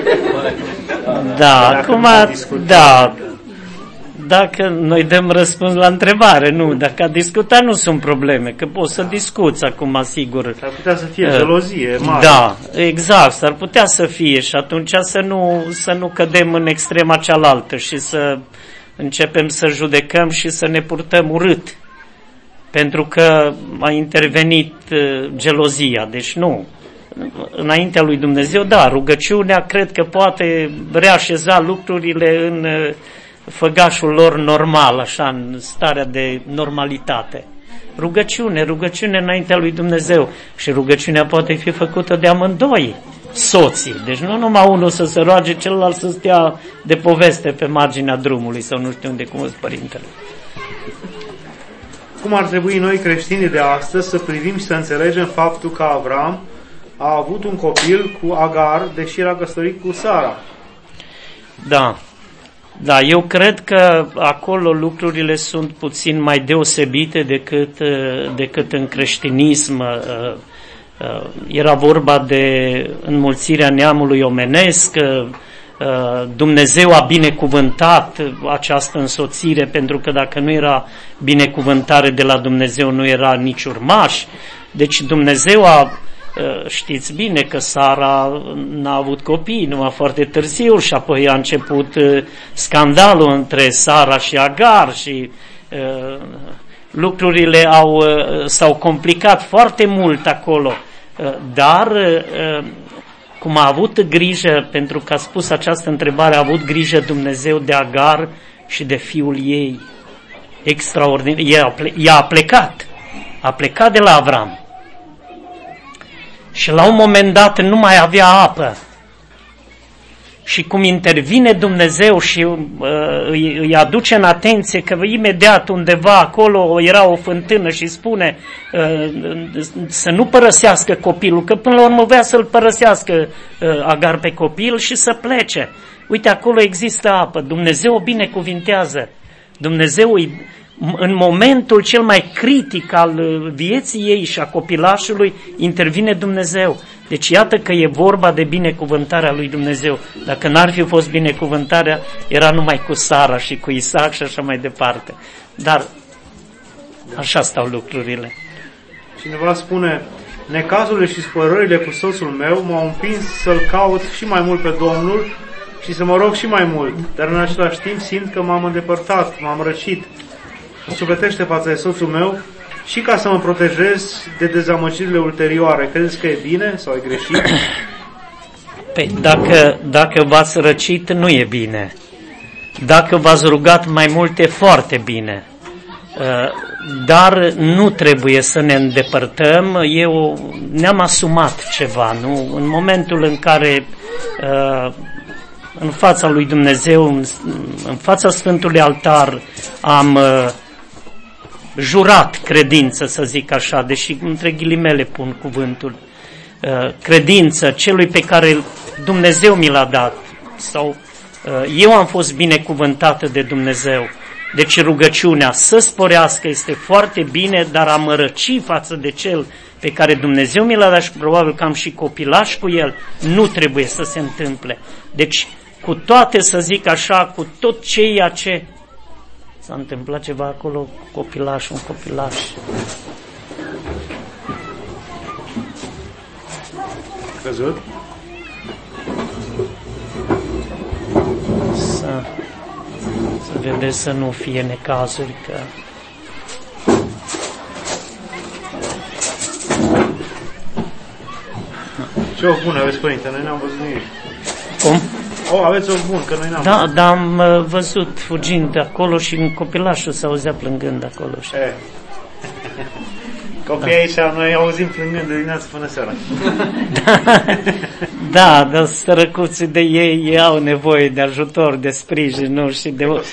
Da, acum, da. Dacă noi dăm răspuns la întrebare, nu, dacă a discutat nu sunt probleme, că poți să discuți acum, sigur. S-ar putea să fie gelozie mare. Da, exact, s-ar putea să fie și atunci să nu cădem în extrema cealaltă și să începem să judecăm și să ne purtăm urât, pentru că a intervenit gelozia, deci nu. Înaintea lui Dumnezeu, da, rugăciunea cred că poate reașeza lucrurile în făgașul lor normal, așa, în starea de normalitate. Rugăciune înaintea lui Dumnezeu. Și rugăciunea poate fi făcută de amândoi soții. Deci nu numai unul să se roage, celălalt să stea de poveste pe marginea drumului sau nu știu unde, cum îți părintele. Cum ar trebui noi creștinii de astăzi să privim și să înțelegem faptul că Avram a avut un copil cu Agar, deși era căsătorit cu Sara? Da, eu cred că acolo lucrurile sunt puțin mai deosebite decât în creștinism. Era vorba de înmulțirea neamului omenesc, Dumnezeu a binecuvântat această însoțire, pentru că dacă nu era binecuvântare de la Dumnezeu, nu era nici urmaș. Deci Dumnezeu știți bine că Sara n-a avut copii numai foarte târziu și apoi a început scandalul între Sara și Agar și lucrurile s-au complicat foarte mult acolo, dar cum a avut grijă, pentru că a spus această întrebare, a avut grijă Dumnezeu de Agar și de fiul ei. Extraordinar. Ea a plecat de la Avram. Și la un moment dat nu mai avea apă. Și cum intervine Dumnezeu și îi aduce în atenție că imediat undeva acolo era o fântână și spune să nu părăsească copilul, că până la urmă vrea să-l părăsească Agar pe copil și să plece. Uite, acolo există apă, Dumnezeu o binecuvintează. Dumnezeu în momentul cel mai critic al vieții ei și a copilașului intervine Dumnezeu. Deci iată că e vorba de binecuvântarea lui Dumnezeu. Dacă n-ar fi fost binecuvântarea, era numai cu Sara și cu Isaac și așa mai departe. Dar așa stau lucrurile. Cineva spune, necazurile și spărările cu soțul meu m-au împins să-l caut și mai mult pe Domnul și să mă rog și mai mult, dar în același timp simt că m-am îndepărtat, m-am răcit. Sufletește față de soțul meu și ca să mă protejez de dezamăgirile ulterioare. Credeți că e bine sau e greșit? Păi, dacă v-ați răcit, nu e bine. Dacă v-ați rugat mai mult, e foarte bine. Dar nu trebuie să ne îndepărtăm. Ne-am asumat ceva, nu? În momentul în care în fața lui Dumnezeu, în fața Sfântului Altar, am jurat credință, să zic așa, deși între ghilimele pun cuvântul, credință celui pe care Dumnezeu mi l-a dat, sau eu am fost binecuvântată de Dumnezeu. Deci rugăciunea să sporească este foarte bine, dar a mă răci față de cel pe care Dumnezeu mi l-a dat și probabil că am și copilaș cu el, nu trebuie să se întâmple. Deci cu toate, să zic așa, cu tot ceea ce s-a întâmplat ceva acolo, un copilaș. Căzut? Să vedeți să nu fie necazuri, că ce o bună aveți, părinte, noi n-am văzut nimic. Cum? Aveți o bun, că noi n-am văzut. Da, am văzut fugind de acolo și un copilașul s-auzea plângând acolo. Copiii aici, noi auzim plângând de dimineață până seara. Dar sărăcuții de ei au nevoie de ajutor, de sprijin, nu? Și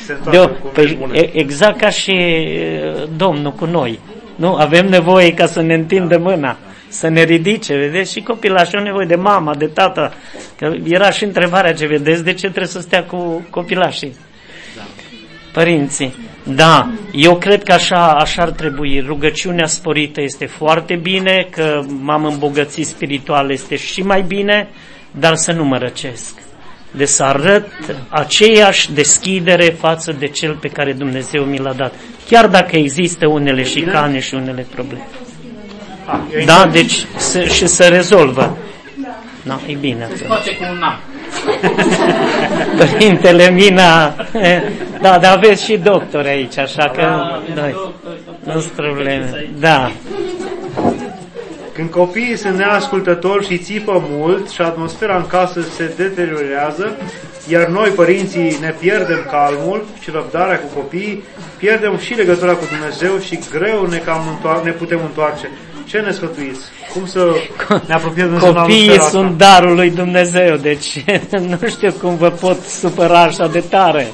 exact ca și Domnul cu noi. Nu? Avem nevoie ca să ne întindă mâna, să ne ridice, vedeți? Și copilașii au nevoie de mama, de tata. Că era și întrebarea ce vedeți, de ce trebuie să stea cu copilașii? Da. Părinții. Da, eu cred că așa ar trebui. Rugăciunea sporită este foarte bine, că m-am îmbogățit spiritual este și mai bine, dar să nu mă răcesc. De să arăt aceeași deschidere față de cel pe care Dumnezeu mi l-a dat. Chiar dacă există unele șicane și unele probleme. Da, deci și să rezolvă. Da, e bine. Se face cu un an. Părintele Mina, da, dar aveți și doctori aici, așa că nu sunt probleme. Da. Când copiii sunt neascultători și țipă mult și atmosfera în casă se deteriorează, iar noi, părinții, ne pierdem calmul și răbdarea cu copiii, pierdem și legătura cu Dumnezeu și greu ne putem întoarce. Ce ne sfătuiți? Cum să ne apropiem de Dumnezeu? Copiii sunt darul lui Dumnezeu, deci nu știu cum vă pot supăra așa de tare.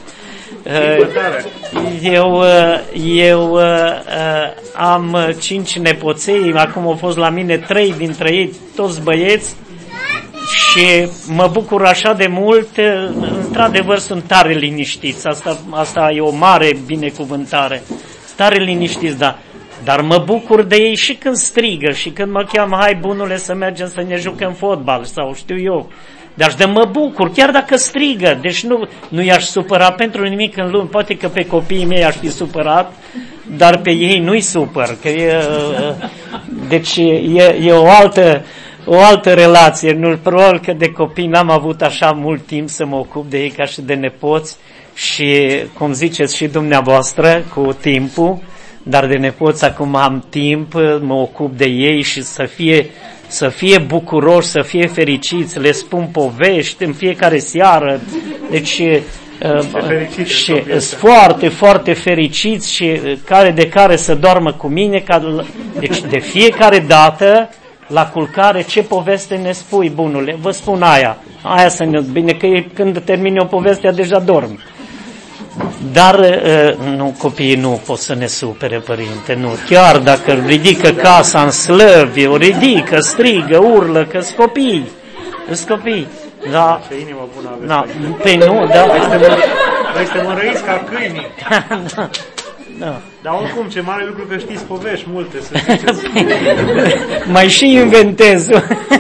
Eu am 5 nepoței, acum au fost la mine 3 dintre ei, toți băieți, și mă bucur așa de mult, într-adevăr sunt tare liniștiți, asta e o mare binecuvântare, tare liniștiți, da. Dar mă bucur de ei și când strigă și când mă cheamă, hai bunule să mergem să ne jucăm fotbal sau știu eu. Dar de mă bucur, chiar dacă strigă, deci nu i-aș supăra pentru nimic în lume, poate că pe copiii mei aș fi supărat, dar pe ei nu-i supăr, că deci e o altă relație, probabil că de copii n-am avut așa mult timp să mă ocup de ei ca și de nepoți și, cum ziceți și dumneavoastră, cu timpul, dar de nepoți acum am timp, mă ocup de ei și să fie bucuroși, să fie fericiți, le spun povești în fiecare seară, deci și sunt foarte, foarte fericiți și care să doarmă cu mine, deci de fiecare dată la culcare, ce poveste ne spui, bunule? Vă spun aia să ne... Bine că când termine o poveste, deja dorm. Dar nu, copiii nu pot să ne supere, părinte, nu. Chiar dacă ridică casa în slăvi, o ridică, strigă, urlă, că-s copii. Sunt copii. Da. Ce inimă bună aveți. Da. Păi nu, da. Voi să mă răiți ca câinii. Da. Da. Dar oricum, ce mare lucru că știți povești multe, să mai și inventez.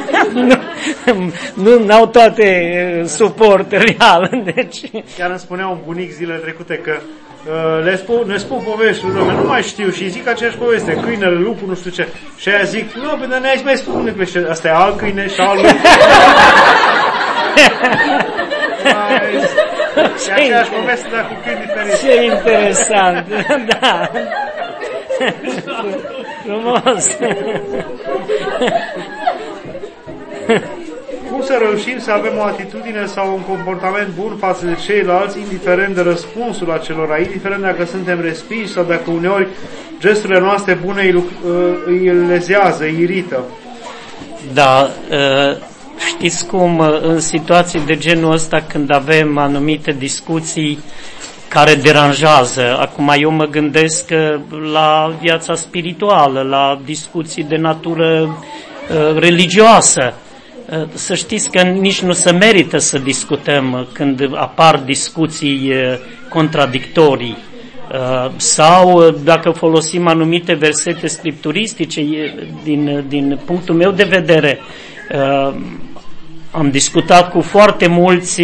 N-au toate suport real. Deci... Chiar îmi spunea un bunic zilele trecute că ne spun povești, nu mai știu, și zic aceeași poveste, câinele, lupul, nu știu ce. Și aia zic, nu, dar ne-ai mai spune că asta e alt câine și alt lup. Și aceeași poveste, dar cu câini diferiți. Ce interesant, da. Frumos. Cum să reușim să avem o atitudine sau un comportament bun față de ceilalți, indiferent de răspunsul acelora, indiferent dacă suntem respinși sau dacă uneori gesturile noastre bune îi lezează, îi irită? Da, știți cum, în situații de genul ăsta, când avem anumite discuții care deranjează, acum eu mă gândesc la viața spirituală, la discuții de natură religioasă, să știți că nici nu se merită să discutăm când apar discuții contradictorii. Sau dacă folosim anumite versete scripturistice, din punctul meu de vedere, am discutat cu foarte mulți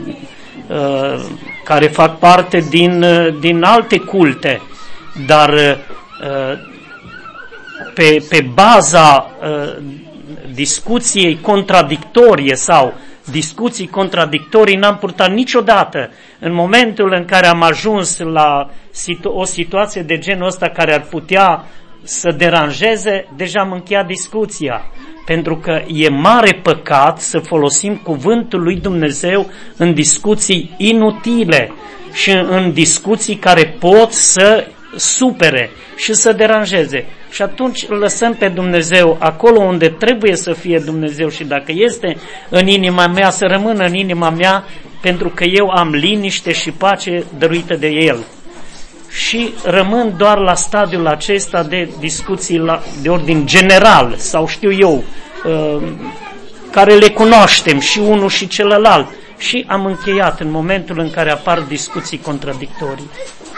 care fac parte din alte culte, dar pe baza discuției contradictorie sau discuții contradictorii n-am purtat niciodată. În momentul în care am ajuns la o situație de genul ăsta care ar putea să deranjeze, deja am încheiat discuția. Pentru că e mare păcat să folosim cuvântul lui Dumnezeu în discuții inutile și în discuții care pot să supere și să deranjeze. și atunci îl lăsăm pe Dumnezeu acolo unde trebuie să fie Dumnezeu și dacă este în inima mea, să rămână în inima mea, pentru că eu am liniște și pace dăruită de El. Și rămân doar la stadiul acesta de discuții de ordin general sau știu eu, care le cunoaștem și unul și celălalt. Și am încheiat în momentul în care apar discuții contradictorii.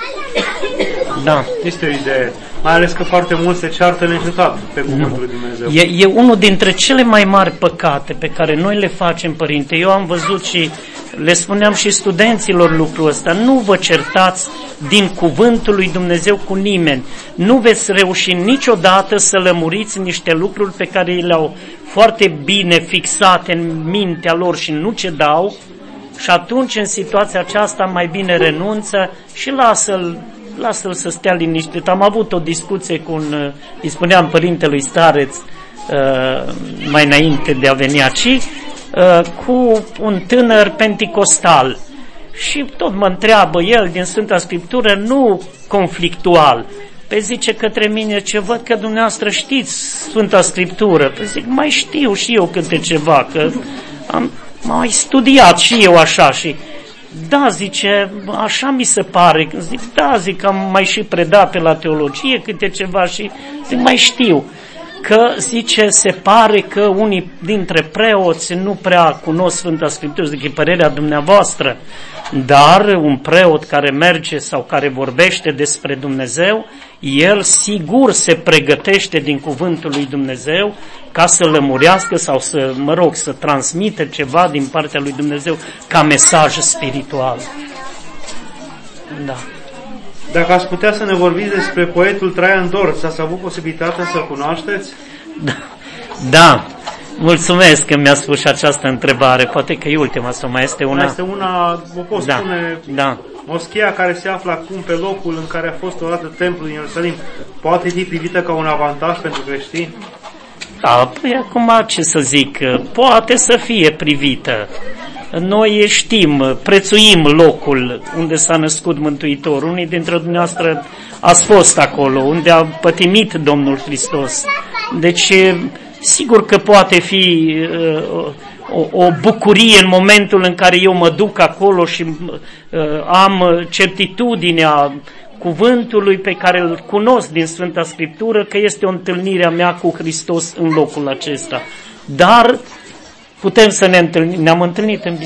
Da. Este o idee. Mai ales că foarte mulți se ceartă neîncetat pe cuvântul lui Dumnezeu. E unul dintre cele mai mari păcate pe care noi le facem, Părinte. Eu am văzut și le spuneam și studenților lucrul ăsta. Nu vă certați din cuvântul lui Dumnezeu cu nimeni. Nu veți reuși niciodată să lămuriți niște lucruri pe care ei le-au foarte bine fixate în mintea lor și nu cedau. Și atunci, în situația aceasta, mai bine renunță și lasă-l să stea liniștit. Am avut o discuție cu îi spuneam părintelui Stareț, mai înainte de a veni aici, cu un tânăr penticostal. Și tot mă întreabă el din Sfânta Scriptură, nu conflictual. Păi zice către mine, ce văd că dumneavoastră știți Sfânta Scriptură. Păi zic, mai știu și eu câte ceva, că am mai studiat și eu așa și da, zice, așa mi se pare. Zic, da, zic, am mai și predat pe la teologie câte ceva și zic, mai știu. Că, zice, se pare că unii dintre preoți nu prea cunosc Sfânta Scriptură, zic, e părerea dumneavoastră, dar un preot care merge sau care vorbește despre Dumnezeu, el sigur se pregătește din cuvântul lui Dumnezeu ca să lămurească sau să transmită ceva din partea lui Dumnezeu ca mesaj spiritual. Da. Dacă ați putea să ne vorbiți despre poetul Traian Dorz, ați avut posibilitatea să-l cunoașteți? Da. Mulțumesc că mi-a spus și această întrebare. Poate că e ultima sau mai este una. Este una, vă pot spune, moschea care se află acum pe locul în care a fost odată templul în Ierusalim, poate fi privită ca un avantaj pentru creștini? Da, păi acum ce să zic, poate să fie privită. Noi știm, prețuim locul unde s-a născut Mântuitorul. Unii dintre dumneavoastră ați fost acolo, unde a pătimit Domnul Hristos. Deci, sigur că poate fi o bucurie în momentul în care eu mă duc acolo și am certitudinea cuvântului pe care îl cunosc din Sfânta Scriptură, că este o întâlnire a mea cu Hristos în locul acesta. Dar putem să ne întâlnim. Ne-am întâlnit în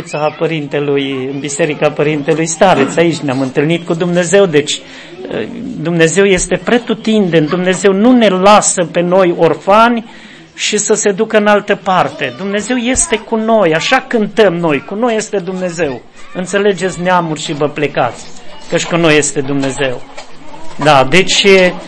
Biserica Părintelui Stareț, aici ne-am întâlnit cu Dumnezeu, deci Dumnezeu este pretutindeni, Dumnezeu nu ne lasă pe noi orfani și să se ducă în altă parte. Dumnezeu este cu noi, așa cântăm noi, cu noi este Dumnezeu. Înțelegeți neamuri și vă plecați, căci cu noi este Dumnezeu. Da, deci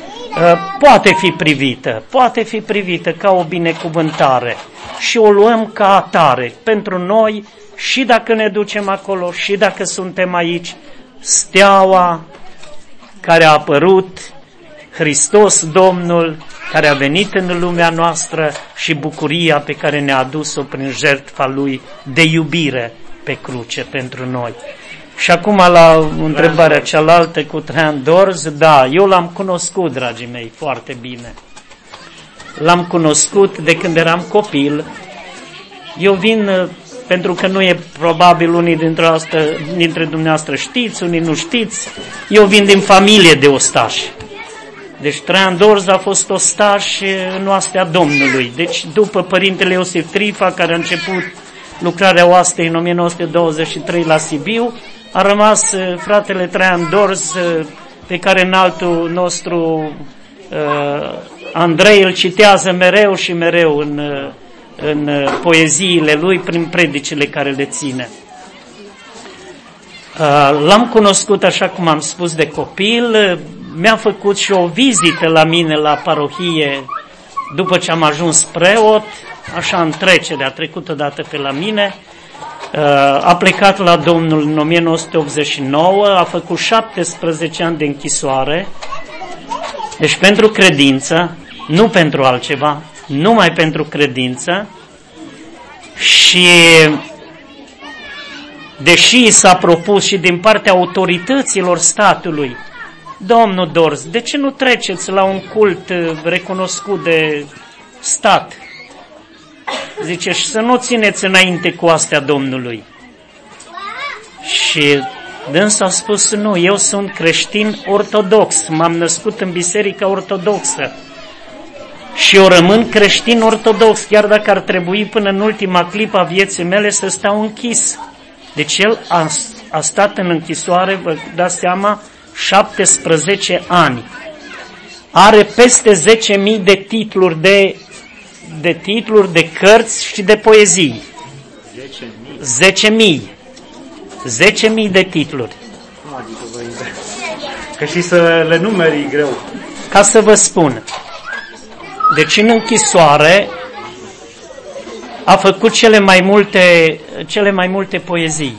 poate fi privită ca o binecuvântare și o luăm ca atare pentru noi și dacă ne ducem acolo și dacă suntem aici, steaua care a apărut, Hristos Domnul, care a venit în lumea noastră și bucuria pe care ne-a adus-o prin jertfa Lui de iubire pe cruce pentru noi. Și acum la întrebarea cealaltă cu Traian Dorz, da, eu l-am cunoscut, dragii mei, foarte bine. L-am cunoscut de când eram copil. Eu vin, pentru că nu e probabil unii dintre dumneavoastră știți, unii nu știți, eu vin din familie de ostași. Deci Traian Dorz a fost ostaș în oastea Domnului. Deci după Părintele Iosif Trifa, care a început lucrarea oastei în 1923 la Sibiu, a rămas fratele Traian Dorz, pe care înaltul nostru Andrei îl citează mereu și mereu în poeziile lui, prin predicile care le ține. L-am cunoscut, așa cum am spus, de copil. Mi-a făcut și o vizită la mine la parohie după ce am ajuns preot, așa în trecere, a trecut odată pe la mine. A plecat la Domnul în 1989, a făcut 17 ani de închisoare, deci pentru credință, nu pentru altceva, numai pentru credință. Și deși s-a propus și din partea autorităților statului domnul Dorz, de ce nu treceți la un cult recunoscut de stat? Zice, și să nu țineți înainte cu astea Domnului. Și dânsul a spus, nu, eu sunt creștin ortodox, m-am născut în biserica ortodoxă și eu rămân creștin ortodox, chiar dacă ar trebui până în ultima clipă a vieții mele să stau închis. Deci el a stat în închisoare, vă dați seama, 17 ani. Are peste 10.000 de titluri de titluri, de cărți și de poezii. 10.000. 10.000 de titluri. Nu adică, părinte. Că și să le numeri e greu. Ca să vă spun. Deci în închisoare a făcut cele mai multe poezii.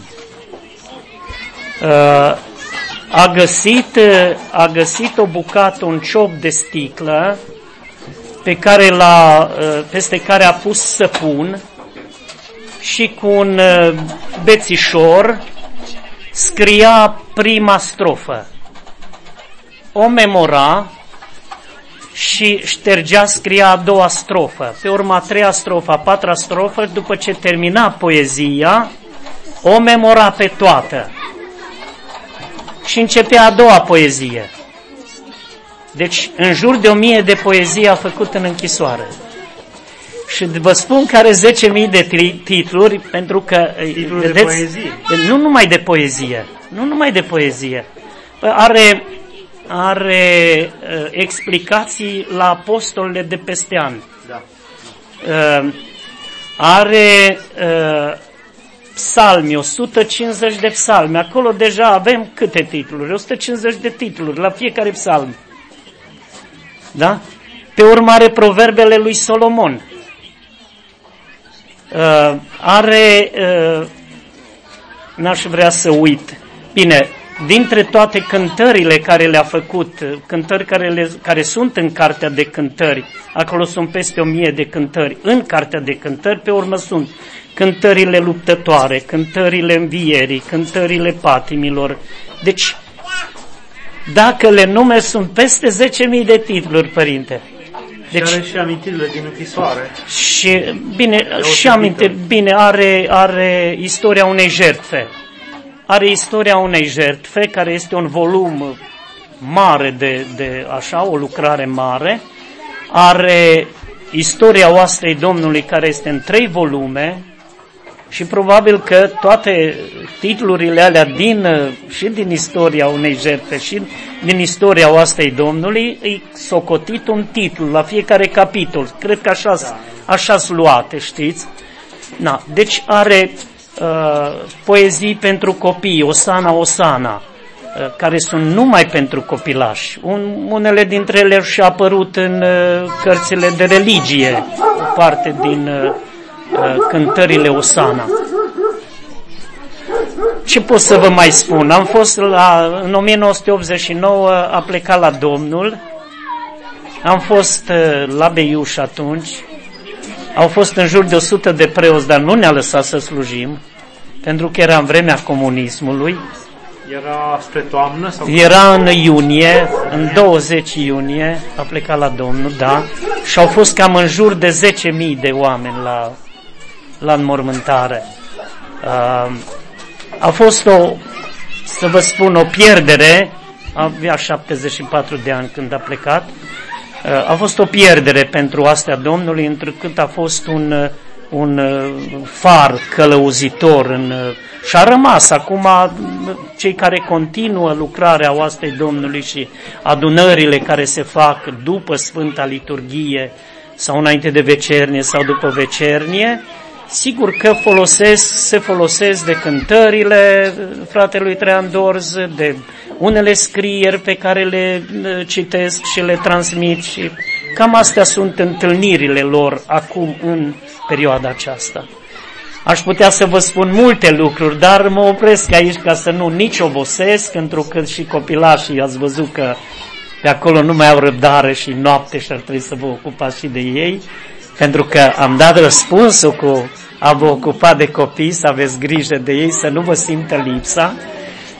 A găsit o bucată, un ciop de sticlă peste care a pus săpun și cu un bețișor scria prima strofă. O memora și ștergea, scria a doua strofă. Pe urmă a treia strofă, a patra strofă, după ce termina poezia, o memora pe toată. Și începea a doua poezie. Deci, în jur de 1000 de poezii a făcut în închisoare. Și vă spun că are 10.000 de titluri, pentru că, vedeți, de poezie. Nu numai de poezie, nu numai de poezie. Are explicații la apostolele de peste an. Da. Are psalmi, 150 de psalmi. Acolo deja avem câte titluri? 150 de titluri la fiecare psalm. Da? Pe urmă are proverbele lui Solomon. N-aș vrea să uit. Bine, dintre toate cântările care le-a făcut, cântări care sunt în Cartea de Cântări, acolo sunt peste 1000 de cântări în Cartea de Cântări, pe urmă sunt cântările luptătoare, cântările învierii, cântările patimilor. Deci, dacă le nume, sunt peste 10.000 de titluri, părinte. Deci, și are și amintirile din închisoare. Și, bine, are istoria unei jertfe. Are istoria unei jertfe, care este un volum mare o lucrare mare. Are istoria oastrei Domnului, care este în 3 volume. Și probabil că toate titlurile alea și din istoria unei jertfe și din istoria oastrei Domnului, îi socotit un titlu la fiecare capitol. Cred că așa-s luate, știți? Deci are poezii pentru copii, Osana, care sunt numai pentru copilași. Unele dintre ele și-au apărut în cărțile de religie, o parte din cântările Osana. Ce pot să vă mai spun? Am fost în 1989, a plecat la Domnul, am fost la Beiuș atunci, au fost în jur de 100 de preoți, dar nu ne-a lăsat să slujim, pentru că era în vremea comunismului. Era spre toamnă? Sau era în iunie, în 20 iunie, a plecat la Domnul, da, și au fost cam în jur de 10.000 de oameni la înmormântare. A fost să vă spun, o pierdere, avea 74 de ani când a plecat, a fost o pierdere pentru astea Domnului, întrucât a fost un far călăuzitor și a rămas. Acum cei care continuă lucrarea oastei Domnului și adunările care se fac după Sfânta Liturghie sau înainte de vecernie sau după vecernie, sigur că se folosesc de cântările fratelui Traian Dorz, de unele scrieri pe care le citesc și le transmit și cam astea sunt întâlnirile lor acum în perioada aceasta. Aș putea să vă spun multe lucruri, dar mă opresc aici ca să nu nici obosesc, pentru că și copilașii ați văzut că pe acolo nu mai au răbdare și noapte și ar trebui să vă ocupați și de ei, pentru că am dat răspunsul cu a vă ocupa de copii, să aveți grijă de ei, să nu vă simtă lipsa.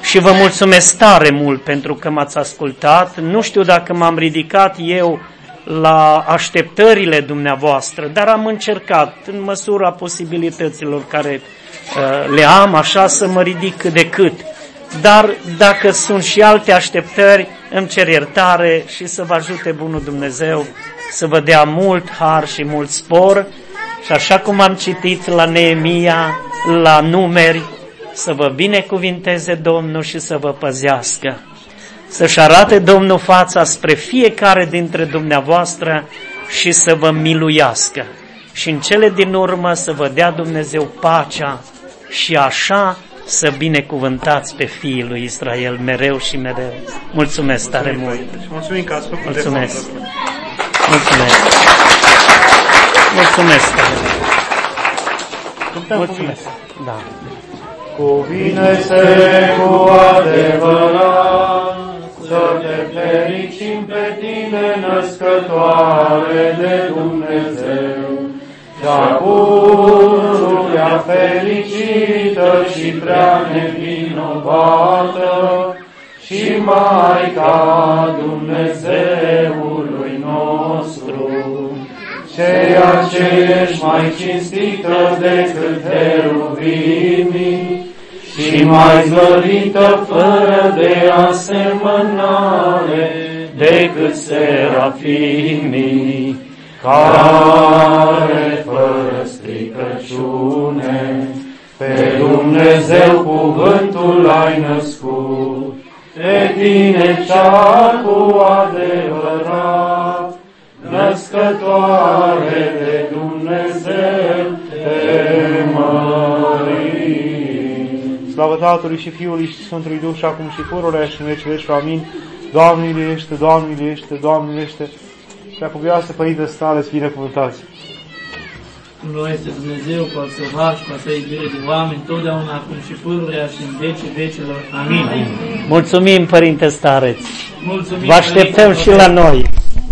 și vă mulțumesc tare mult pentru că m-ați ascultat. Nu știu dacă m-am ridicat eu la așteptările dumneavoastră, dar am încercat în măsura posibilităților care le am, așa să mă ridic cât de cât. Dar dacă sunt și alte așteptări, îmi cer iertare și să vă ajute bunul Dumnezeu să vă dea mult har și mult spor. Și așa cum am citit la Neemia, la Numeri, să vă binecuvinteze Domnul și să vă păzească. Să-și arate Domnul fața spre fiecare dintre dumneavoastră și să vă miluiască. Și în cele din urmă să vă dea Dumnezeu pacea și așa să binecuvântați pe fiii lui Israel mereu și mereu. Mulțumesc tare mult! Mulțumim că ați făcut. Mulțumesc! Mulțumesc! Mulțumesc tare mult! Mulțumesc! Da. Cuvine-se cu adevărat să te fericim pe tine, născătoare de Dumnezeu, cea pururea fericită și prea nevinovată și Maica Dumnezeului nostru, ceea ce ești mai cinstită decât heruvimii și mai zvărită fără de asemănare decât serafimii, care fără stricăciune pe Dumnezeu cuvântul ai născut, pe tine cea cu adevărat, născătoare de Dumnezeu, te mărim. Slavă Tatălui și Fiului și Sfântului Duh și acum și pururea și în veci veci. Amin. Doamne miluiește, Doamne miluiește, Doamne miluiește. Preacuvioasă Părinte Stale, să binecuvântați. Dumnezeu este Dumnezeu, cu al său har și cu a sa iubire de oameni, totdeauna, acum și pururea și în vecii vecilor. Amin. Mulțumim, Părinte Stareț. Mulțumim, vă așteptăm și la noi.